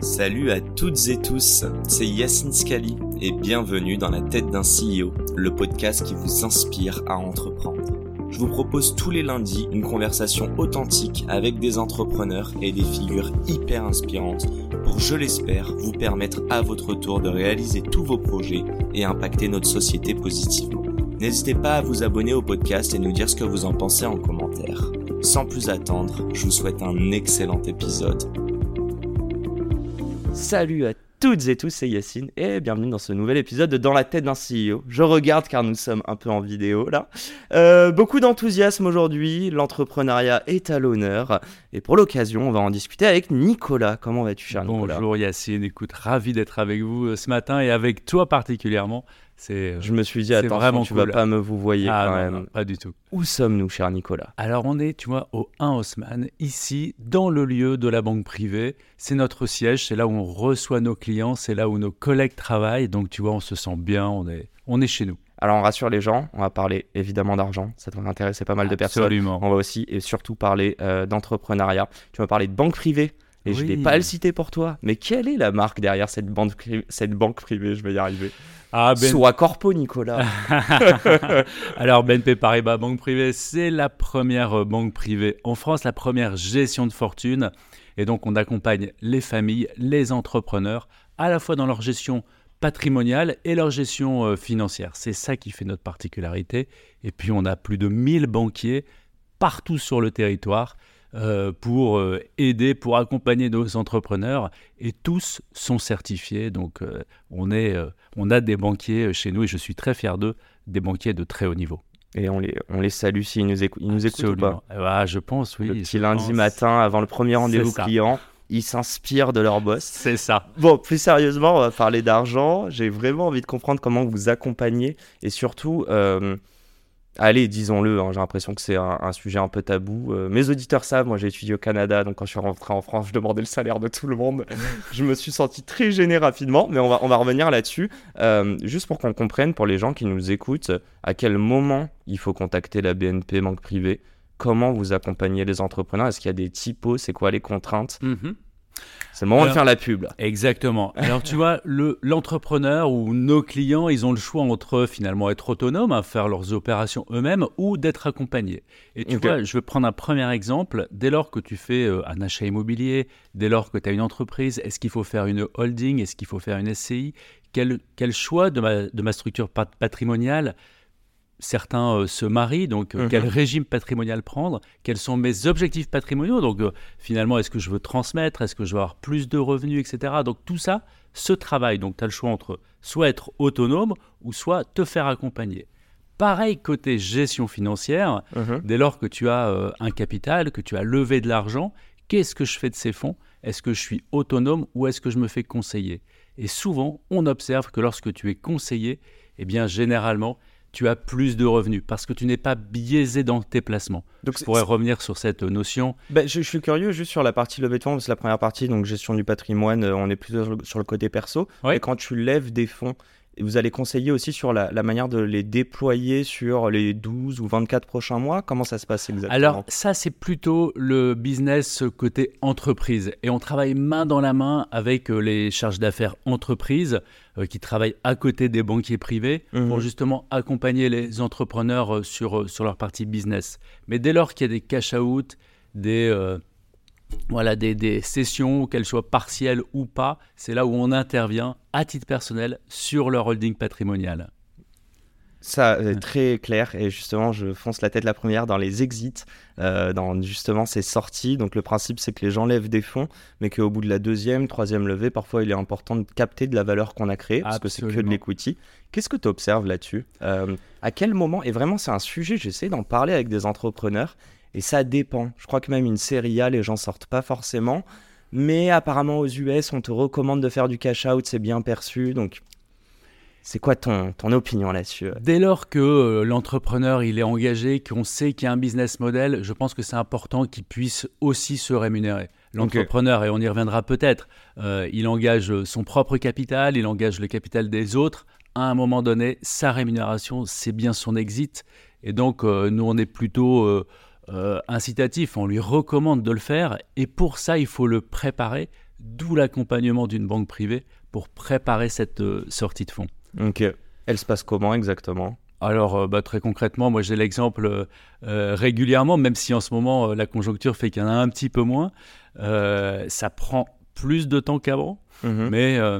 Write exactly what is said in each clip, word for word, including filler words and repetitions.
Salut à toutes et tous, c'est Yacine Scali et bienvenue dans la tête d'un C E O, le podcast qui vous inspire à entreprendre. Je vous propose tous les lundis une conversation authentique avec des entrepreneurs et des figures hyper inspirantes pour, je l'espère, vous permettre à votre tour de réaliser tous vos projets et impacter notre société positivement. N'hésitez pas à vous abonner au podcast et nous dire ce que vous en pensez en commentaire. Sans plus attendre, je vous souhaite un excellent épisode. Salut à toutes et tous, c'est Yacine et bienvenue dans ce nouvel épisode de Dans la tête d'un C E O. Je regarde car nous sommes un peu en vidéo là. Euh, beaucoup d'enthousiasme aujourd'hui, l'entrepreneuriat est à l'honneur et pour l'occasion on va en discuter avec Nicolas. Comment vas-tu, cher Nicolas ? Bonjour Yacine, écoute, ravi d'être avec vous ce matin et avec toi particulièrement. C'est, Je me suis dit, attention, vraiment tu cool. vas pas me vous voyez ah, quand non, même. Non, pas du tout. Où sommes-nous, cher Nicolas ? Alors on est, tu vois, au un Haussmann, ici, dans le lieu de la banque privée. C'est notre siège, c'est là où on reçoit nos clients, c'est là où nos collègues travaillent. Donc tu vois, on se sent bien, on est, on est chez nous. Alors on rassure les gens, on va parler évidemment d'argent, ça devrait intéresser pas mal de personnes. Absolument. On va aussi et surtout parler euh, d'entrepreneuriat. Tu vas parler de banque privée. Et oui. Je ne vais pas le citer pour toi, mais quelle est la marque derrière cette banque, pri- cette banque privée ? Je vais y arriver. Ah, ben... Soit Corpo, Nicolas. Alors, B N P Paribas Banque Privée, c'est la première banque privée en France, la première gestion de fortune. Et donc, on accompagne les familles, les entrepreneurs, à la fois dans leur gestion patrimoniale et leur gestion euh, financière. C'est ça qui fait notre particularité. Et puis, on a plus de mille banquiers partout sur le territoire. Euh, pour euh, aider, pour accompagner nos entrepreneurs et tous sont certifiés. Donc, euh, on, est, euh, on a des banquiers chez nous et je suis très fier d'eux, des banquiers de très haut niveau. Et on les, on les salue s'ils nous, écou- ils nous écoutent ou pas ? Ah, je pense, oui. Le petit je lundi pense. matin avant le premier rendez-vous C'est ça. client, ils s'inspirent de leur boss. C'est ça. Bon, plus sérieusement, on va parler d'argent. J'ai vraiment envie de comprendre comment vous accompagnez et surtout... Euh, Allez, disons-le, hein, j'ai l'impression que c'est un, un sujet un peu tabou. Euh, mes auditeurs savent, moi j'ai étudié au Canada, donc quand je suis rentré en France, je demandais le salaire de tout le monde. Je me suis senti très gêné rapidement, mais on va, on va revenir là-dessus. Euh, juste pour qu'on comprenne, pour les gens qui nous écoutent, à quel moment il faut contacter la B N P Banque Privée ? Comment vous accompagnez les entrepreneurs ? Est-ce qu'il y a des typos ? C'est quoi les contraintes ? Mm-hmm. C'est le moment Alors, de faire la pub. Là. Exactement. Alors tu vois, le, l'entrepreneur ou nos clients, ils ont le choix entre finalement être autonomes, à faire leurs opérations eux-mêmes ou d'être accompagnés. Et tu Okay. vois, je vais prendre un premier exemple. Dès lors que tu fais euh, un achat immobilier, dès lors que tu as une entreprise, est-ce qu'il faut faire une holding ? Est-ce qu'il faut faire une S C I ? Quel, quel choix de ma, de ma structure pat- patrimoniale ? Certains euh, se marient, donc euh, Mm-hmm. quel régime patrimonial prendre ? Quels sont mes objectifs patrimoniaux ? Donc euh, finalement, est-ce que je veux transmettre ? Est-ce que je veux avoir plus de revenus, et cetera. Donc tout ça se travaille. Donc tu as le choix entre soit être autonome ou soit te faire accompagner. Pareil côté gestion financière, Mm-hmm. dès lors que tu as euh, un capital, que tu as levé de l'argent, qu'est-ce que je fais de ces fonds ? Est-ce que je suis autonome ou est-ce que je me fais conseiller ? Et souvent, on observe que lorsque tu es conseillé, eh bien généralement, tu as plus de revenus parce que tu n'es pas biaisé dans tes placements. Donc, je c'est, pourrais c'est... revenir sur cette notion. Ben, je, je suis curieux juste sur la partie levée de fonds, parce que la première partie, donc gestion du patrimoine, euh, on est plutôt sur le, sur le côté perso. Ouais. Et quand tu lèves des fonds, vous allez conseiller aussi sur la, la manière de les déployer sur les douze ou vingt-quatre prochains mois. Comment ça se passe exactement ? Alors ça, c'est plutôt le business côté entreprise. Et on travaille main dans la main avec les charges d'affaires entreprises euh, qui travaillent à côté des banquiers privés mmh. pour justement accompagner les entrepreneurs sur, sur leur partie business. Mais dès lors qu'il y a des cash-out, des... Euh, Voilà, des, des sessions, qu'elles soient partielles ou pas, c'est là où on intervient à titre personnel sur leur holding patrimonial. Ça est très clair et justement je fonce la tête la première dans les exits, euh, dans justement ces sorties. Donc le principe c'est que les gens lèvent des fonds mais qu'au bout de la deuxième, troisième levée, parfois il est important de capter de la valeur qu'on a créée parce Absolument. que c'est que de l'equity. Qu'est-ce que tu observes là-dessus ? euh, À quel moment ? Et vraiment c'est un sujet, j'essaie d'en parler avec des entrepreneurs. Et ça dépend. Je crois que même une série A, les gens sortent pas forcément. Mais apparemment, aux U S, on te recommande de faire du cash-out, c'est bien perçu. Donc, c'est quoi ton, ton opinion là-dessus ? Dès lors que euh, l'entrepreneur il est engagé, qu'on sait qu'il y a un business model, je pense que c'est important qu'il puisse aussi se rémunérer. L'entrepreneur, okay. Et on y reviendra peut-être, euh, il engage son propre capital, il engage le capital des autres. À un moment donné, sa rémunération, c'est bien son exit. Et donc, euh, nous, on est plutôt... Euh, Euh, incitatif, on lui recommande de le faire et pour ça il faut le préparer D'où l'accompagnement d'une banque privée pour préparer cette euh, sortie de fonds. Ok. Elle se passe comment exactement ? Alors, euh, bah, très concrètement, moi j'ai l'exemple euh, régulièrement, même si en ce moment euh, la conjoncture fait qu'il y en a un petit peu moins. Euh, ça prend plus de temps qu'avant, Mmh. mais euh,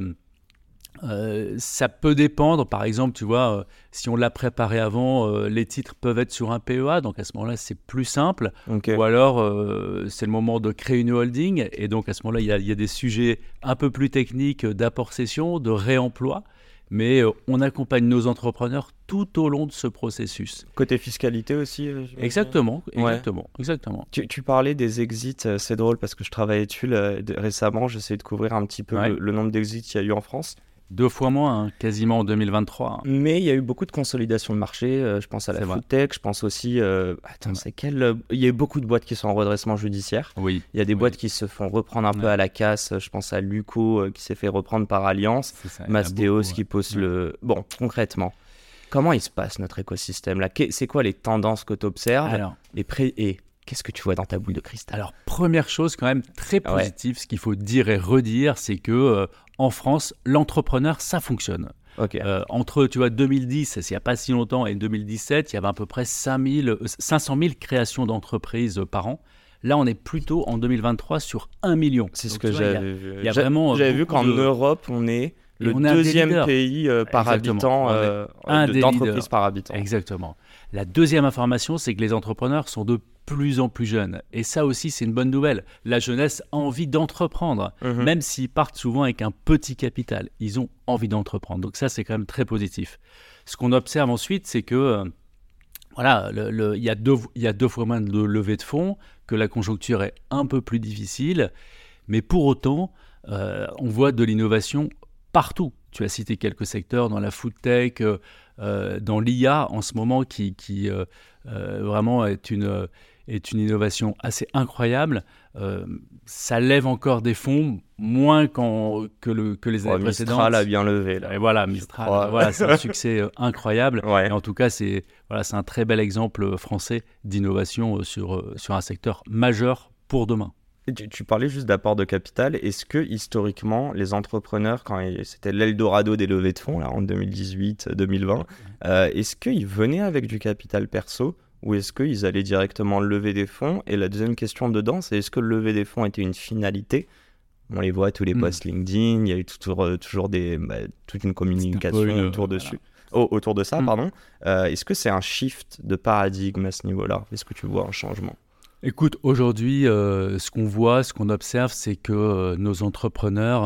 euh, ça peut dépendre. Par exemple, tu vois, euh, si on l'a préparé avant, euh, les titres peuvent être sur un P E A, donc à ce moment-là, c'est plus simple. Ok. Ou alors, euh, c'est le moment de créer une holding, et donc à ce moment-là, il y a, il y a des sujets un peu plus techniques d'apport-cession, de réemploi. Mais euh, on accompagne nos entrepreneurs tout au long de ce processus. Côté fiscalité aussi euh, j'imagine. Exactement, Ouais. exactement, exactement. Tu, tu parlais des exits, euh, c'est drôle parce que je travaillais dessus là, de- récemment, j'essayais de couvrir un petit peu Ouais. le, le nombre d'exits qu'il y a eu en France. Deux fois moins, hein, quasiment en deux mille vingt-trois. Mais il y a eu beaucoup de consolidation de marché, euh, je pense à la C'est vrai. foodtech, je pense aussi... euh, Attends, Ouais. c'est quelle... euh, Il y a eu beaucoup de boîtes qui sont en redressement judiciaire. Oui. Il y a des Oui. boîtes qui se font reprendre un peu Ouais. à la casse, je pense à Luco euh, qui s'est fait reprendre par Alliance, C'est ça, il y en a Mastéos beaucoup, qui ouais. pose Ouais. le... Bon, concrètement, comment il se passe notre écosystème là ? Qu'est- C'est quoi les tendances que tu observes Alors, et, pré- et qu'est-ce que tu vois dans ta boule de cristal ? alors, première chose quand même très Ouais. positive, ce qu'il faut dire et redire, c'est que euh, en France, l'entrepreneur, ça fonctionne. Ok. Euh, entre, tu vois, deux mille dix, il n'y a pas si longtemps, et deux mille dix-sept, il y avait à peu près cinq mille, euh, cinq cent mille créations d'entreprises euh, par an. Là, on est plutôt en deux mille vingt-trois sur un million. C'est ce Donc, que tu vois, il y a- j'avais vu. il y a J'a- vraiment J'avais vu beaucoup qu'en de- Europe, on est Et le on est un des deuxième leaders. pays euh, par Exactement. habitant, On est euh, un de- des d'entreprises leaders. par habitant. Exactement. La deuxième information, c'est que les entrepreneurs sont de plus en plus jeunes. Et ça aussi, c'est une bonne nouvelle. La jeunesse a envie d'entreprendre, Mhm. même s'ils partent souvent avec un petit capital. Ils ont envie d'entreprendre. Donc ça, c'est quand même très positif. Ce qu'on observe ensuite, c'est que euh, voilà, le- le- il y a deux, il y a deux fois moins de levée de fonds, que la conjoncture est un peu plus difficile. Mais pour autant, euh, on voit de l'innovation partout. Tu as cité quelques secteurs dans la food tech, euh, euh, dans l'I A en ce moment, qui, qui euh, euh, vraiment est une, euh, est une innovation assez incroyable. Euh, ça lève encore des fonds, moins qu'en- que, le, que les Oh, années précédentes. Mistral a bien levé là. Et voilà, je Mistral, crois. voilà, c'est un succès euh, incroyable. Ouais. Et en tout cas, c'est voilà, c'est un très bel exemple euh, français d'innovation euh, sur, euh, sur un secteur majeur pour demain. Et Tu, tu parlais juste d'apport de capital. Est-ce que historiquement, les entrepreneurs, quand ils- c'était l'Eldorado des levées de fonds, là, en deux mille dix-huit deux mille vingt, euh, est-ce qu'ils venaient avec du capital perso ou est-ce qu'ils allaient directement lever des fonds ? Et la deuxième question dedans, c'est est-ce que le lever des fonds était une finalité ? On les voit, tous les Mm. posts LinkedIn, il y a eu toujours, euh, toujours des, bah, toute une communication une, autour, voilà. dessus. Oh, autour de ça. Mm. Pardon. Euh, est-ce que c'est un shift de paradigme à ce niveau-là ? Est-ce que tu vois un changement ? Écoute, aujourd'hui, euh, ce qu'on voit, ce qu'on observe, c'est que euh, nos entrepreneurs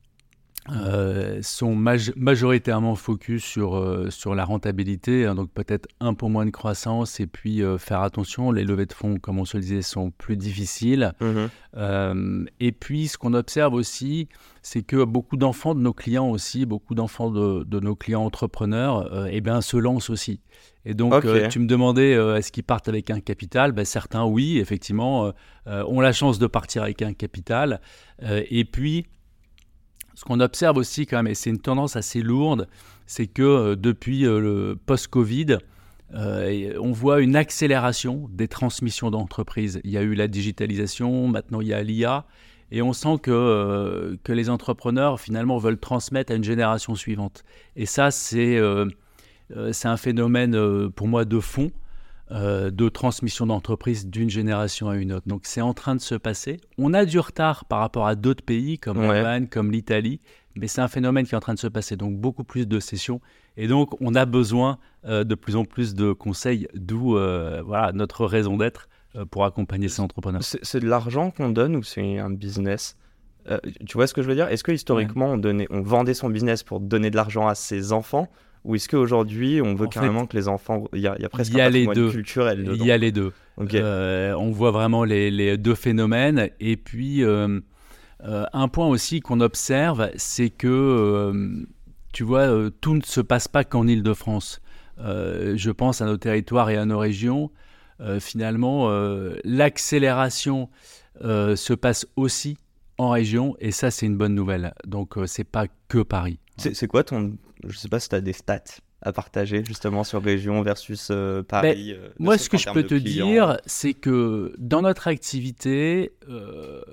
euh, sont maj- majoritairement focus sur, euh, sur la rentabilité, hein, donc peut-être un peu moins de croissance, et puis euh, faire attention, les levées de fonds, comme on se le disait, sont plus difficiles. Mhm. Euh, et puis, ce qu'on observe aussi, c'est que beaucoup d'enfants de nos clients aussi, beaucoup d'enfants de, de nos clients entrepreneurs, euh, eh ben, se lancent aussi. Et donc, Ok. euh, tu me demandais, euh, est-ce qu'ils partent avec un capital ? Ben, certains, oui, effectivement, euh, euh, ont la chance de partir avec un capital. Euh, et puis, ce qu'on observe aussi quand même, et c'est une tendance assez lourde, c'est que euh, depuis euh, le post-Covid, euh, on voit une accélération des transmissions d'entreprises. Il y a eu la digitalisation, maintenant il y a l'I A, et on sent que, euh, que les entrepreneurs finalement veulent transmettre à une génération suivante. Et ça, c'est, euh, euh, c'est un phénomène euh, pour moi de fond, euh, de transmission d'entreprise d'une génération à une autre. Donc c'est en train de se passer. On a du retard par rapport à d'autres pays comme Ouais. l'Allemagne, comme l'Italie, mais c'est un phénomène qui est en train de se passer. Donc beaucoup plus de sessions. Et donc on a besoin euh, de plus en plus de conseils, d'où euh, voilà, notre raison d'être euh, pour accompagner ces entrepreneurs. C'est c'est de l'argent qu'on donne ou c'est un business ? Euh, tu vois ce que je veux dire ? Est-ce que historiquement on, donnait, on vendait son business pour donner de l'argent à ses enfants ou est-ce qu'aujourd'hui on veut En carrément que les enfants... Il y a, il y a presque il y a un les patrimoine deux. culturel dedans. Il y a les deux. Ok. Euh, on voit vraiment les, les deux phénomènes. Et puis, euh, euh, un point aussi qu'on observe, c'est que, euh, tu vois, euh, tout ne se passe pas qu'en Île-de-France. Euh, je pense à nos territoires et à nos régions. Euh, finalement, euh, l'accélération euh, se passe aussi en région. Et ça, c'est une bonne nouvelle. Donc, euh, c'est pas que Paris. C'est c'est quoi ton... Je sais pas si tu as des stats à partager justement sur région versus euh, Paris. euh, ne Moi, serait-ce ce que qu'en je termes peux de te clients. dire, c'est que dans notre activité, euh,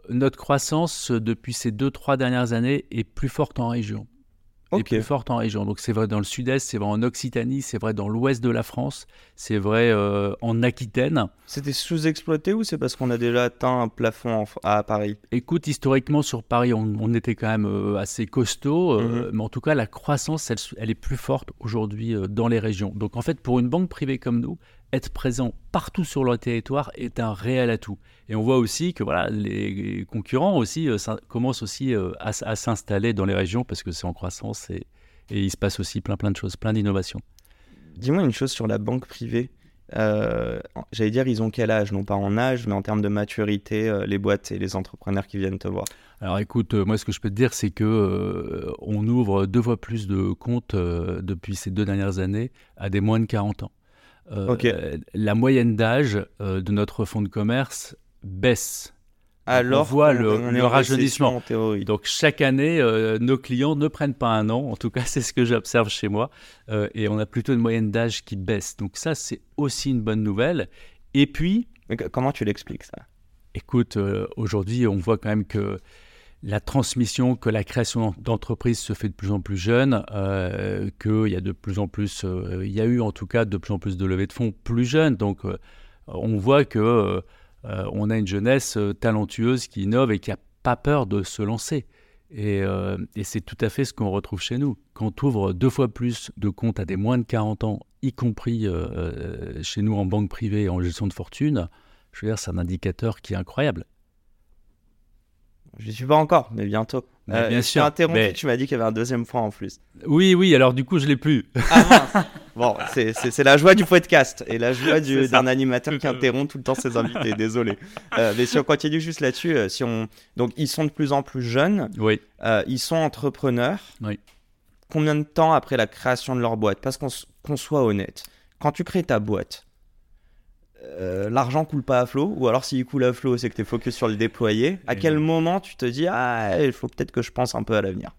notre croissance depuis ces deux, trois dernières années est plus forte en région. Ok. Est plus forte en région. Donc c'est vrai dans le sud-est, c'est vrai en Occitanie, c'est vrai dans l'ouest de la France, c'est vrai euh, en Aquitaine. C'était sous-exploité ou c'est parce qu'on a déjà atteint un plafond en- à Paris? Écoute, historiquement sur Paris, on, on était quand même euh, assez costaud, euh, Mhm. mais en tout cas la croissance, elle, elle est plus forte aujourd'hui euh, dans les régions. Donc en fait, pour une banque privée comme nous, être présent partout sur le territoire est un réel atout. Et on voit aussi que voilà, les concurrents aussi euh, s'in- commencent aussi euh, à, s- à s'installer dans les régions parce que c'est en croissance et, et il se passe aussi plein plein de choses, plein d'innovations. Dis-moi une chose sur la banque privée. Euh, j'allais dire, ils ont quel âge? Non pas en âge, mais en termes de maturité, euh, les boîtes et les entrepreneurs qui viennent te voir. Alors écoute, euh, moi ce que je peux te dire, c'est que euh, on ouvre deux fois plus de comptes euh, depuis ces deux dernières années à des moins de quarante ans. Euh, Ok. la moyenne d'âge euh, de notre fonds de commerce baisse. Donc on Alors voit qu'on le, on est le en récession rajeunissement. en théorie. Donc chaque année, euh, nos clients ne prennent pas un an. En tout cas, c'est ce que j'observe chez moi. Euh, et on a plutôt une moyenne d'âge qui baisse. Donc ça, c'est aussi une bonne nouvelle. Et puis, Mais c- comment tu l'expliques ça? écoute, euh, aujourd'hui, on voit quand même que la transmission, que la création d'entreprises se fait de plus en plus jeune, euh, qu'il y a de plus en plus, euh, il y a eu en tout cas de plus en plus de levées de fonds plus jeunes. Donc, euh, on voit que euh, euh, on a une jeunesse euh, talentueuse qui innove et qui n'a pas peur de se lancer. Et, euh, et c'est tout à fait ce qu'on retrouve chez nous. Quand on ouvre deux fois plus de comptes à des moins de quarante ans, y compris euh, euh, chez nous en banque privée et en gestion de fortune, je veux dire, c'est un indicateur qui est incroyable. Je ne suis pas encore, mais bientôt. Mais Euh, bien je t'ai sûr. interrompu, Mais- tu m'as dit qu'il y avait un deuxième point en plus. Oui, oui, alors du coup, je l'ai plus. Ah mince. Bon, c'est, c'est, c'est la joie du podcast et la joie du- C'est ça. d'un animateur qui interrompt tout le temps ses invités. Désolé. Euh, mais si on continue juste là-dessus, euh, si on... donc ils sont de plus en plus jeunes, Oui, euh, ils sont entrepreneurs. oui. Combien de temps après la création de leur boîte? Parce qu'on, s- qu'on soit honnête, quand tu crées ta boîte, euh, l'argent coule pas à flot, ou alors s'il coule à flot, c'est que tu es focus sur le déployer. À Et quel non. moment tu te dis, ah, il faut peut-être que je pense un peu à l'avenir?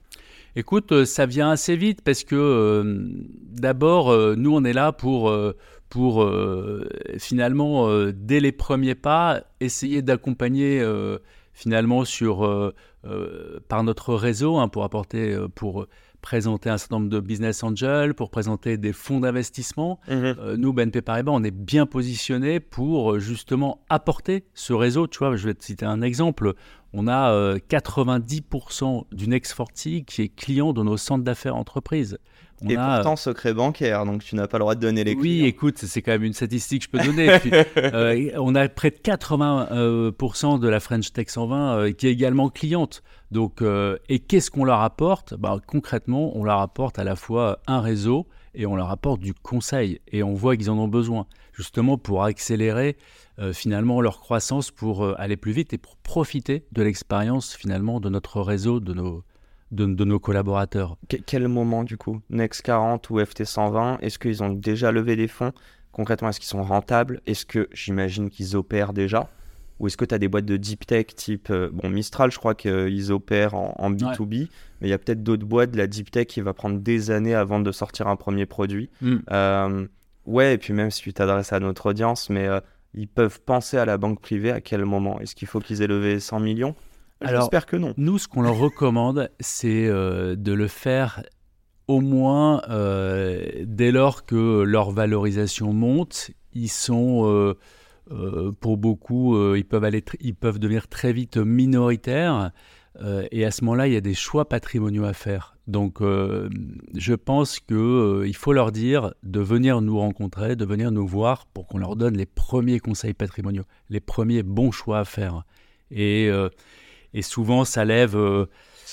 Écoute, euh, ça vient assez vite parce que euh, d'abord, euh, nous, on est là pour, euh, pour euh, finalement, euh, dès les premiers pas, essayer d'accompagner euh, finalement sur, euh, euh, par notre réseau hein, pour apporter, euh, pour présenter un certain nombre de business angels, pour présenter des fonds d'investissement. Mhm. Euh, nous, B N P Paribas, on est bien positionné pour euh, justement apporter ce réseau. Tu vois, je vais te citer un exemple. On a euh, quatre-vingt-dix pour cent du Next quarante qui est client de nos centres d'affaires entreprises. On Et a, pourtant, secret bancaire, donc tu n'as pas le droit de donner les oui, clients. écoute, c'est quand même une statistique que je peux donner. Puis, euh, on a près de quatre-vingts pour cent de la French Tech cent vingt euh, qui est également cliente. Donc, euh, et qu'est-ce qu'on leur apporte? Bah, concrètement, on leur apporte à la fois un réseau et on leur apporte du conseil. Et on voit qu'ils en ont besoin, justement pour accélérer euh, finalement leur croissance, pour euh, aller plus vite et pour profiter de l'expérience finalement de notre réseau, de nos, de, de nos collaborateurs. Que- quel moment du coup? Next quarante ou F T cent vingt? Est-ce qu'ils ont déjà levé des fonds? Concrètement, est-ce qu'ils sont rentables? Est-ce que j'imagine qu'ils opèrent déjà? Ou est-ce que tu as des boîtes de deep tech type... euh, bon, Mistral, je crois qu'ils opèrent en, en B deux B, mais il y a peut-être d'autres boîtes de la deep tech qui va prendre des années avant de sortir un premier produit. Mm. Euh, ouais, et puis même si tu t'adresses à notre audience, mais euh, ils peuvent penser à la banque privée à quel moment? Est-ce qu'il faut qu'ils aient levé cent millions? Alors, J'espère que non. Nous, ce qu'on leur recommande, c'est euh, de le faire au moins euh, dès lors que leur valorisation monte. Ils sont, euh, euh, pour beaucoup, euh, ils, peuvent aller tr- ils peuvent devenir très vite minoritaires. Euh, et à ce moment-là, il y a des choix patrimoniaux à faire. Donc, euh, je pense qu'il euh, faut leur dire de venir nous rencontrer, de venir nous voir pour qu'on leur donne les premiers conseils patrimoniaux, les premiers bons choix à faire. Et... euh, Et souvent, ça lève euh,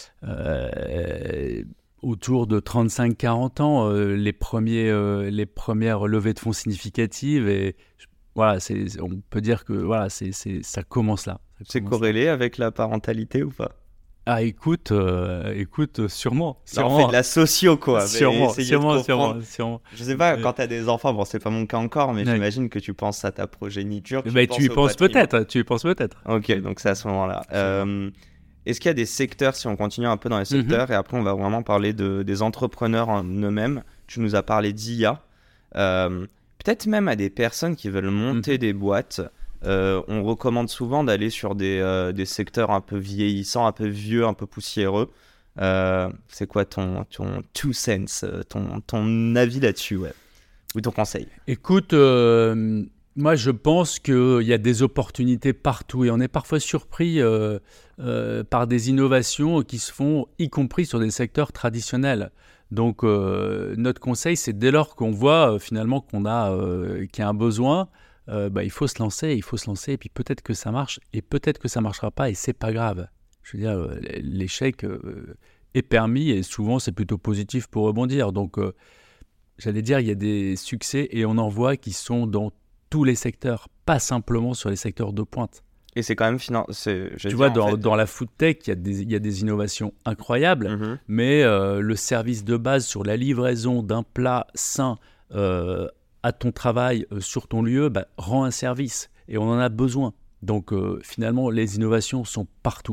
euh, autour de trente-cinq à quarante ans euh, les, premiers, euh, les premières levées de fonds significatives. Et voilà, c'est, on peut dire que voilà, c'est, c'est, ça commence là. Ça C'est commence corrélé là. avec la parentalité ou pas? Ah, écoute, euh, écoute, sûrement. Là, on sûrement. fait de la socio, quoi. mais Sûrement, essayer de sûrement, comprendre. sûrement, sûrement. Je sais pas, Euh, quand t'as des enfants, bon, c'est pas mon cas encore, mais Ouais. j'imagine que tu penses à ta progéniture. Eh ben, tu y au penses patrimoine. peut-être, tu y penses peut-être. Ok, donc c'est à ce moment-là. Euh, est-ce qu'il y a des secteurs, si on continue un peu dans les Mhm. secteurs, et après on va vraiment parler de, des entrepreneurs en eux-mêmes. Tu nous as parlé d'I A. Euh, peut-être même à des personnes qui veulent monter Mhm. des boîtes. euh, on recommande souvent d'aller sur des, euh, des secteurs un peu vieillissants, un peu vieux, un peu poussiéreux. Euh, c'est quoi ton, ton two cents, ton, ton avis là-dessus, ouais, ou ton conseil? Écoute, euh, moi je pense qu'il y a des opportunités partout et on est parfois surpris euh, euh, par des innovations qui se font, y compris sur des secteurs traditionnels. Donc euh, notre conseil, c'est dès lors qu'on voit euh, finalement qu'on a, euh, qu'il y a un besoin, euh, bah, il faut se lancer, il faut se lancer et puis peut-être que ça marche et peut-être que ça ne marchera pas et c'est pas grave. Je veux dire, euh, l'échec euh, est permis et souvent c'est plutôt positif pour rebondir. Donc euh, j'allais dire, il y a des succès et on en voit qui sont dans tous les secteurs, pas simplement sur les secteurs de pointe. Et c'est quand même financé. Tu vois, dans, fait... dans la food tech, il y a des, il y a des innovations incroyables, mm-hmm. mais euh, le service de base sur la livraison d'un plat sain euh, à ton travail, euh, sur ton lieu, bah, rend un service et on en a besoin. Donc euh, finalement, les innovations sont partout.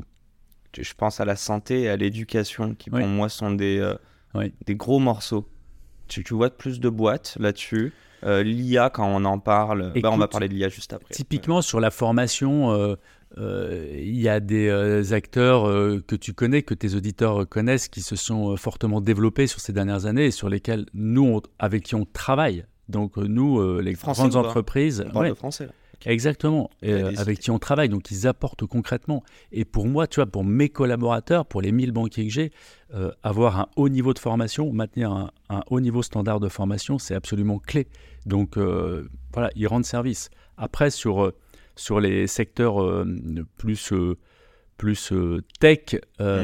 Je pense à la santé et à l'éducation qui, oui. pour moi, sont des, euh, oui. des gros morceaux. Tu, tu vois plus de boîtes là-dessus. Euh, L'I A, quand on en parle, Écoute, bah on va parler de l'I A juste après. Typiquement, ouais. sur la formation, il euh, euh, y a des euh, acteurs euh, que tu connais, que tes auditeurs connaissent, qui se sont euh, fortement développés sur ces dernières années et sur lesquels nous, on, avec qui on travaille. Donc nous, euh, les français grandes entreprises... On parle ouais, de français, là. Exactement, et, euh, avec qui on travaille, donc ils apportent concrètement. Et pour moi, tu vois, pour mes collaborateurs, pour les mille banquiers que j'ai, euh, avoir un haut niveau de formation, maintenir un, un haut niveau standard de formation, c'est absolument clé. Donc euh, voilà, ils rendent service. Après, sur, sur les secteurs euh, plus, euh, plus euh, tech,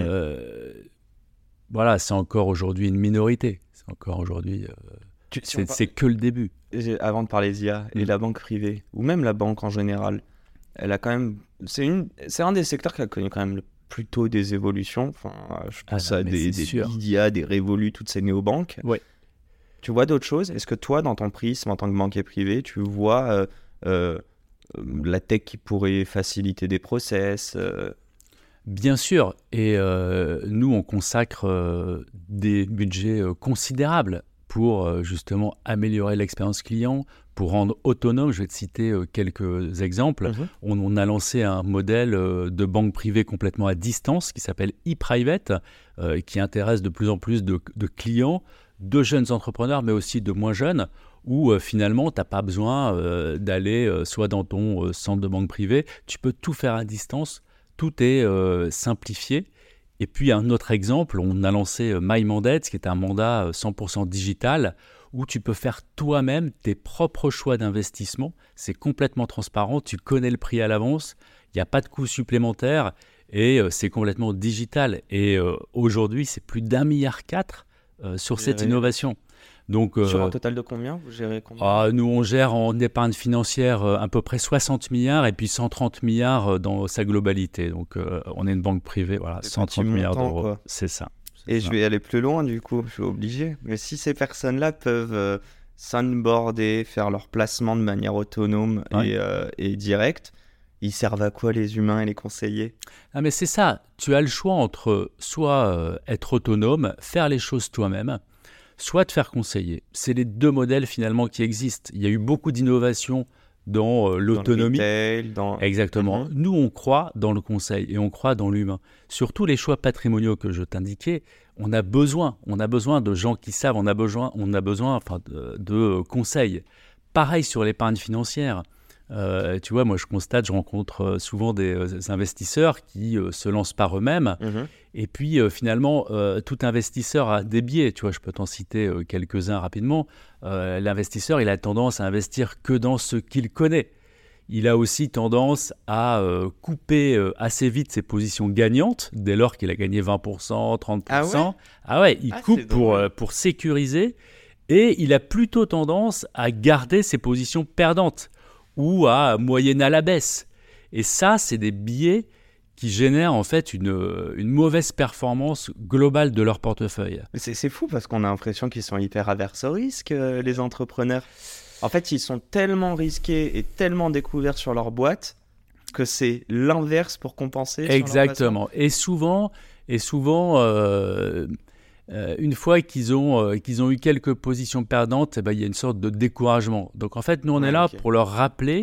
euh, mmh. voilà, c'est encore aujourd'hui une minorité. C'est encore aujourd'hui... Euh, Tu, si c'est, par... c'est que le début. Avant de parler d'I A, et mmh. la banque privée, ou même la banque en général, elle a quand même... C'est, une... c'est un des secteurs qui a connu quand même le plus tôt des évolutions. Enfin, je pense ah non, à des, des Lydia, des Revolut, toutes ces néobanques. Ouais. Tu vois d'autres choses? Est-ce que toi, dans ton prisme en tant que banquier privé, tu vois euh, euh, la tech qui pourrait faciliter des process euh... Bien sûr. Et euh, nous, on consacre euh, des budgets euh, considérables pour euh, justement améliorer l'expérience client, pour rendre autonome. Je vais te citer euh, quelques exemples. Mmh. On, on a lancé un modèle euh, de banque privée complètement à distance qui s'appelle e-Private, euh, qui intéresse de plus en plus de, de clients, de jeunes entrepreneurs, mais aussi de moins jeunes, où euh, finalement, tu n'as pas besoin euh, d'aller euh, soit dans ton euh, centre de banque privée. Tu peux tout faire à distance. Tout est euh, simplifié. Et puis, un autre exemple, on a lancé My Mandate, qui est un mandat cent pour cent digital, où tu peux faire toi-même tes propres choix d'investissement. C'est complètement transparent, tu connais le prix à l'avance, il n'y a pas de coût supplémentaire et euh, c'est complètement digital. Et euh, aujourd'hui, c'est plus d'un milliard quatre euh, sur Géré. cette innovation. Donc, euh, sur un total de combien vous gérez combien ah, Nous, on gère en épargne financière euh, à peu près soixante milliards et puis cent trente milliards dans sa globalité. Donc, euh, on est une banque privée, voilà, cent trente milliards d'euros. Quoi. C'est ça. C'est et ça. Je vais aller plus loin, du coup, je suis obligé. Mais si ces personnes-là peuvent euh, s'onboarder, faire leur placement de manière autonome ouais. et, euh, et directe, ils servent à quoi les humains et les conseillers? Ah, mais c'est ça. Tu as le choix entre soit euh, être autonome, faire les choses toi-même, soit te faire conseiller. C'est les deux modèles finalement qui existent. Il y a eu beaucoup d'innovations dans euh, l'autonomie. Dans le retail, dans... Exactement. Mm-hmm. Nous, on croit dans le conseil et on croit dans l'humain. Surtout les choix patrimoniaux que je t'indiquais, on a besoin, on a besoin de gens qui savent, on a besoin, on a besoin enfin, de, de conseils. Pareil sur l'épargne financière. Euh, tu vois, moi je constate, je rencontre souvent des, des investisseurs qui euh, se lancent par eux-mêmes. Mmh. Et puis euh, finalement, euh, tout investisseur a des biais. Tu vois, je peux t'en citer euh, quelques-uns rapidement. Euh, l'investisseur, il a tendance à investir que dans ce qu'il connaît. Il a aussi tendance à euh, couper euh, assez vite ses positions gagnantes, dès lors qu'il a gagné vingt pour cent, trente pour cent. Ah ouais, ah ouais il ah, coupe pour, euh, pour sécuriser. Et il a plutôt tendance à garder ses positions perdantes ou à moyenner à la baisse. Et ça, c'est des biais qui génèrent en fait une, une mauvaise performance globale de leur portefeuille. C'est, c'est fou parce qu'on a l'impression qu'ils sont hyper averses au risque, les entrepreneurs. En fait, ils sont tellement risqués et tellement découverts sur leur boîte que c'est l'inverse pour compenser. Exactement. Et souvent, et souvent euh, euh, une fois qu'ils ont, euh, qu'ils ont eu quelques positions perdantes, eh ben, il y a une sorte de découragement. Donc en fait, nous, on ouais, est là okay. pour leur rappeler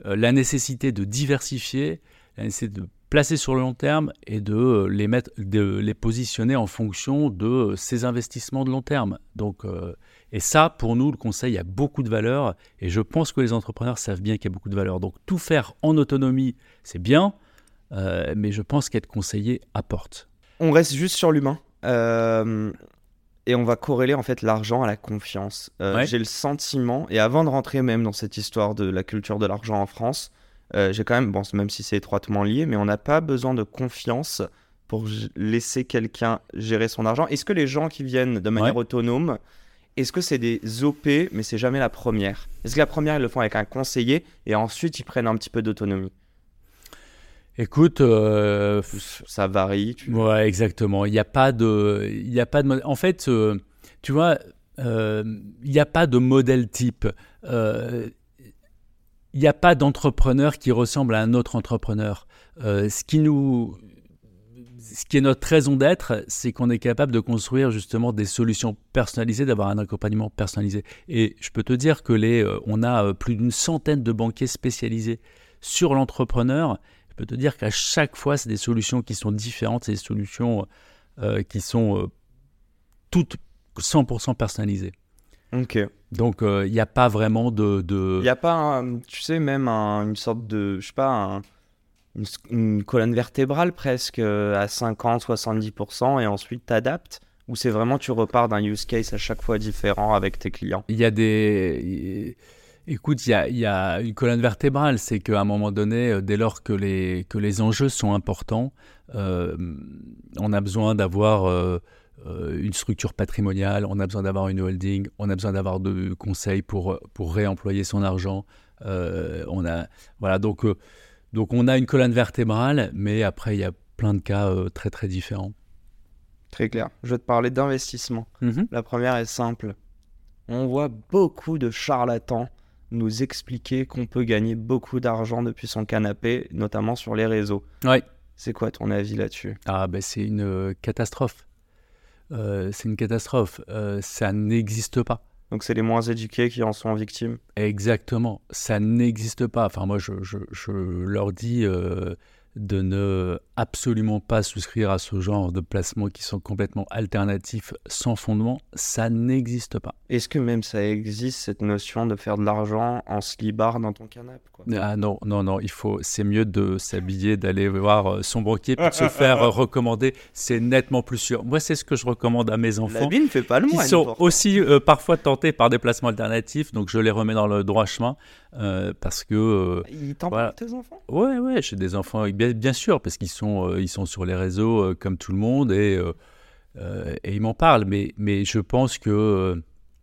euh, la nécessité de diversifier, la nécessité de placer sur le long terme et de euh, les, mettre, de les positionner en fonction de euh, ces investissements de long terme. Donc, euh, et ça, pour nous, le conseil a beaucoup de valeur et je pense que les entrepreneurs savent bien qu'il y a beaucoup de valeur. Donc, tout faire en autonomie, c'est bien, euh, mais je pense qu'être conseillé apporte. On reste juste sur l'humain. Euh, et on va corréler en fait l'argent à la confiance. Euh, Ouais. J'ai le sentiment, et avant de rentrer même dans cette histoire de la culture de l'argent en France, euh, j'ai quand même, bon, même si c'est étroitement lié, mais on n'a pas besoin de confiance pour g- laisser quelqu'un gérer son argent. Est-ce que les gens qui viennent de manière Ouais. autonome, est-ce que c'est des O P, mais c'est jamais la première? Est-ce que la première, ils le font avec un conseiller et ensuite ils prennent un petit peu d'autonomie? Écoute, euh, Ça varie. Tu... ouais, exactement. Il n'y a pas de, il y a pas de, mo- en fait, euh, tu vois, euh, il n'y a pas de modèle type. Euh, Il n'y a pas d'entrepreneur qui ressemble à un autre entrepreneur. Euh, ce qui nous, ce qui est notre raison d'être, c'est qu'on est capable de construire justement des solutions personnalisées, d'avoir un accompagnement personnalisé. Et je peux te dire que les, euh, on a euh, plus d'une centaine de banquiers spécialisés sur l'entrepreneur. Je peux te dire qu'à chaque fois, c'est des solutions qui sont différentes, c'est des solutions euh, qui sont euh, toutes cent pour cent personnalisées. Ok. Donc, il euh, n'y a pas vraiment de... de... Il n'y a pas, un- tu sais, même un- une sorte de, je sais pas, un- une, s- une colonne vertébrale presque euh, à cinquante à soixante-dix pour cent et ensuite t'adaptes? Ou c'est vraiment tu repars d'un use case à chaque fois différent avec tes clients? Il y a des... Écoute, il y a, il y a une colonne vertébrale, c'est qu'à un moment donné, euh, dès lors que les, que les enjeux sont importants, euh, on a besoin d'avoir euh, euh, une structure patrimoniale, on a besoin d'avoir une holding, on a besoin d'avoir de conseils pour, pour réemployer son argent. Euh, on a, voilà, donc, euh, donc on a une colonne vertébrale, mais après, il y a plein de cas euh, très très différents. Très clair. Je vais te parler d'investissement. Mm-hmm. La première est simple. On voit beaucoup de charlatans nous expliquer qu'on peut gagner beaucoup d'argent depuis son canapé, notamment sur les réseaux. Ouais. C'est quoi ton avis là-dessus? Ah ben c'est une euh, catastrophe. Euh, c'est une catastrophe. Euh, ça n'existe pas. Donc c'est les moins éduqués qui en sont victimes? Exactement. Ça n'existe pas. Enfin moi je, je, je leur dis euh, de ne absolument pas souscrire à ce genre de placements qui sont complètement alternatifs, sans fondement. Ça n'existe pas. Est-ce que même ça existe, cette notion de faire de l'argent en slibard dans ton canapé, quoi? Ah non, non, non, il faut, c'est mieux de s'habiller, d'aller voir son banquier pour se faire recommander. C'est nettement plus sûr. Moi, c'est ce que je recommande à mes enfants. L'habit ne fait pas le Qui moine. sont pourtant. aussi euh, parfois tentés par des placements alternatifs, donc je les remets dans le droit chemin euh, parce que euh, Ils t'en voilà. parlent, tes enfants? ouais ouais j'ai des enfants bien, bien sûr parce qu'ils sont euh, ils sont sur les réseaux euh, comme tout le monde et euh, euh, et ils m'en parlent, mais mais je pense que euh,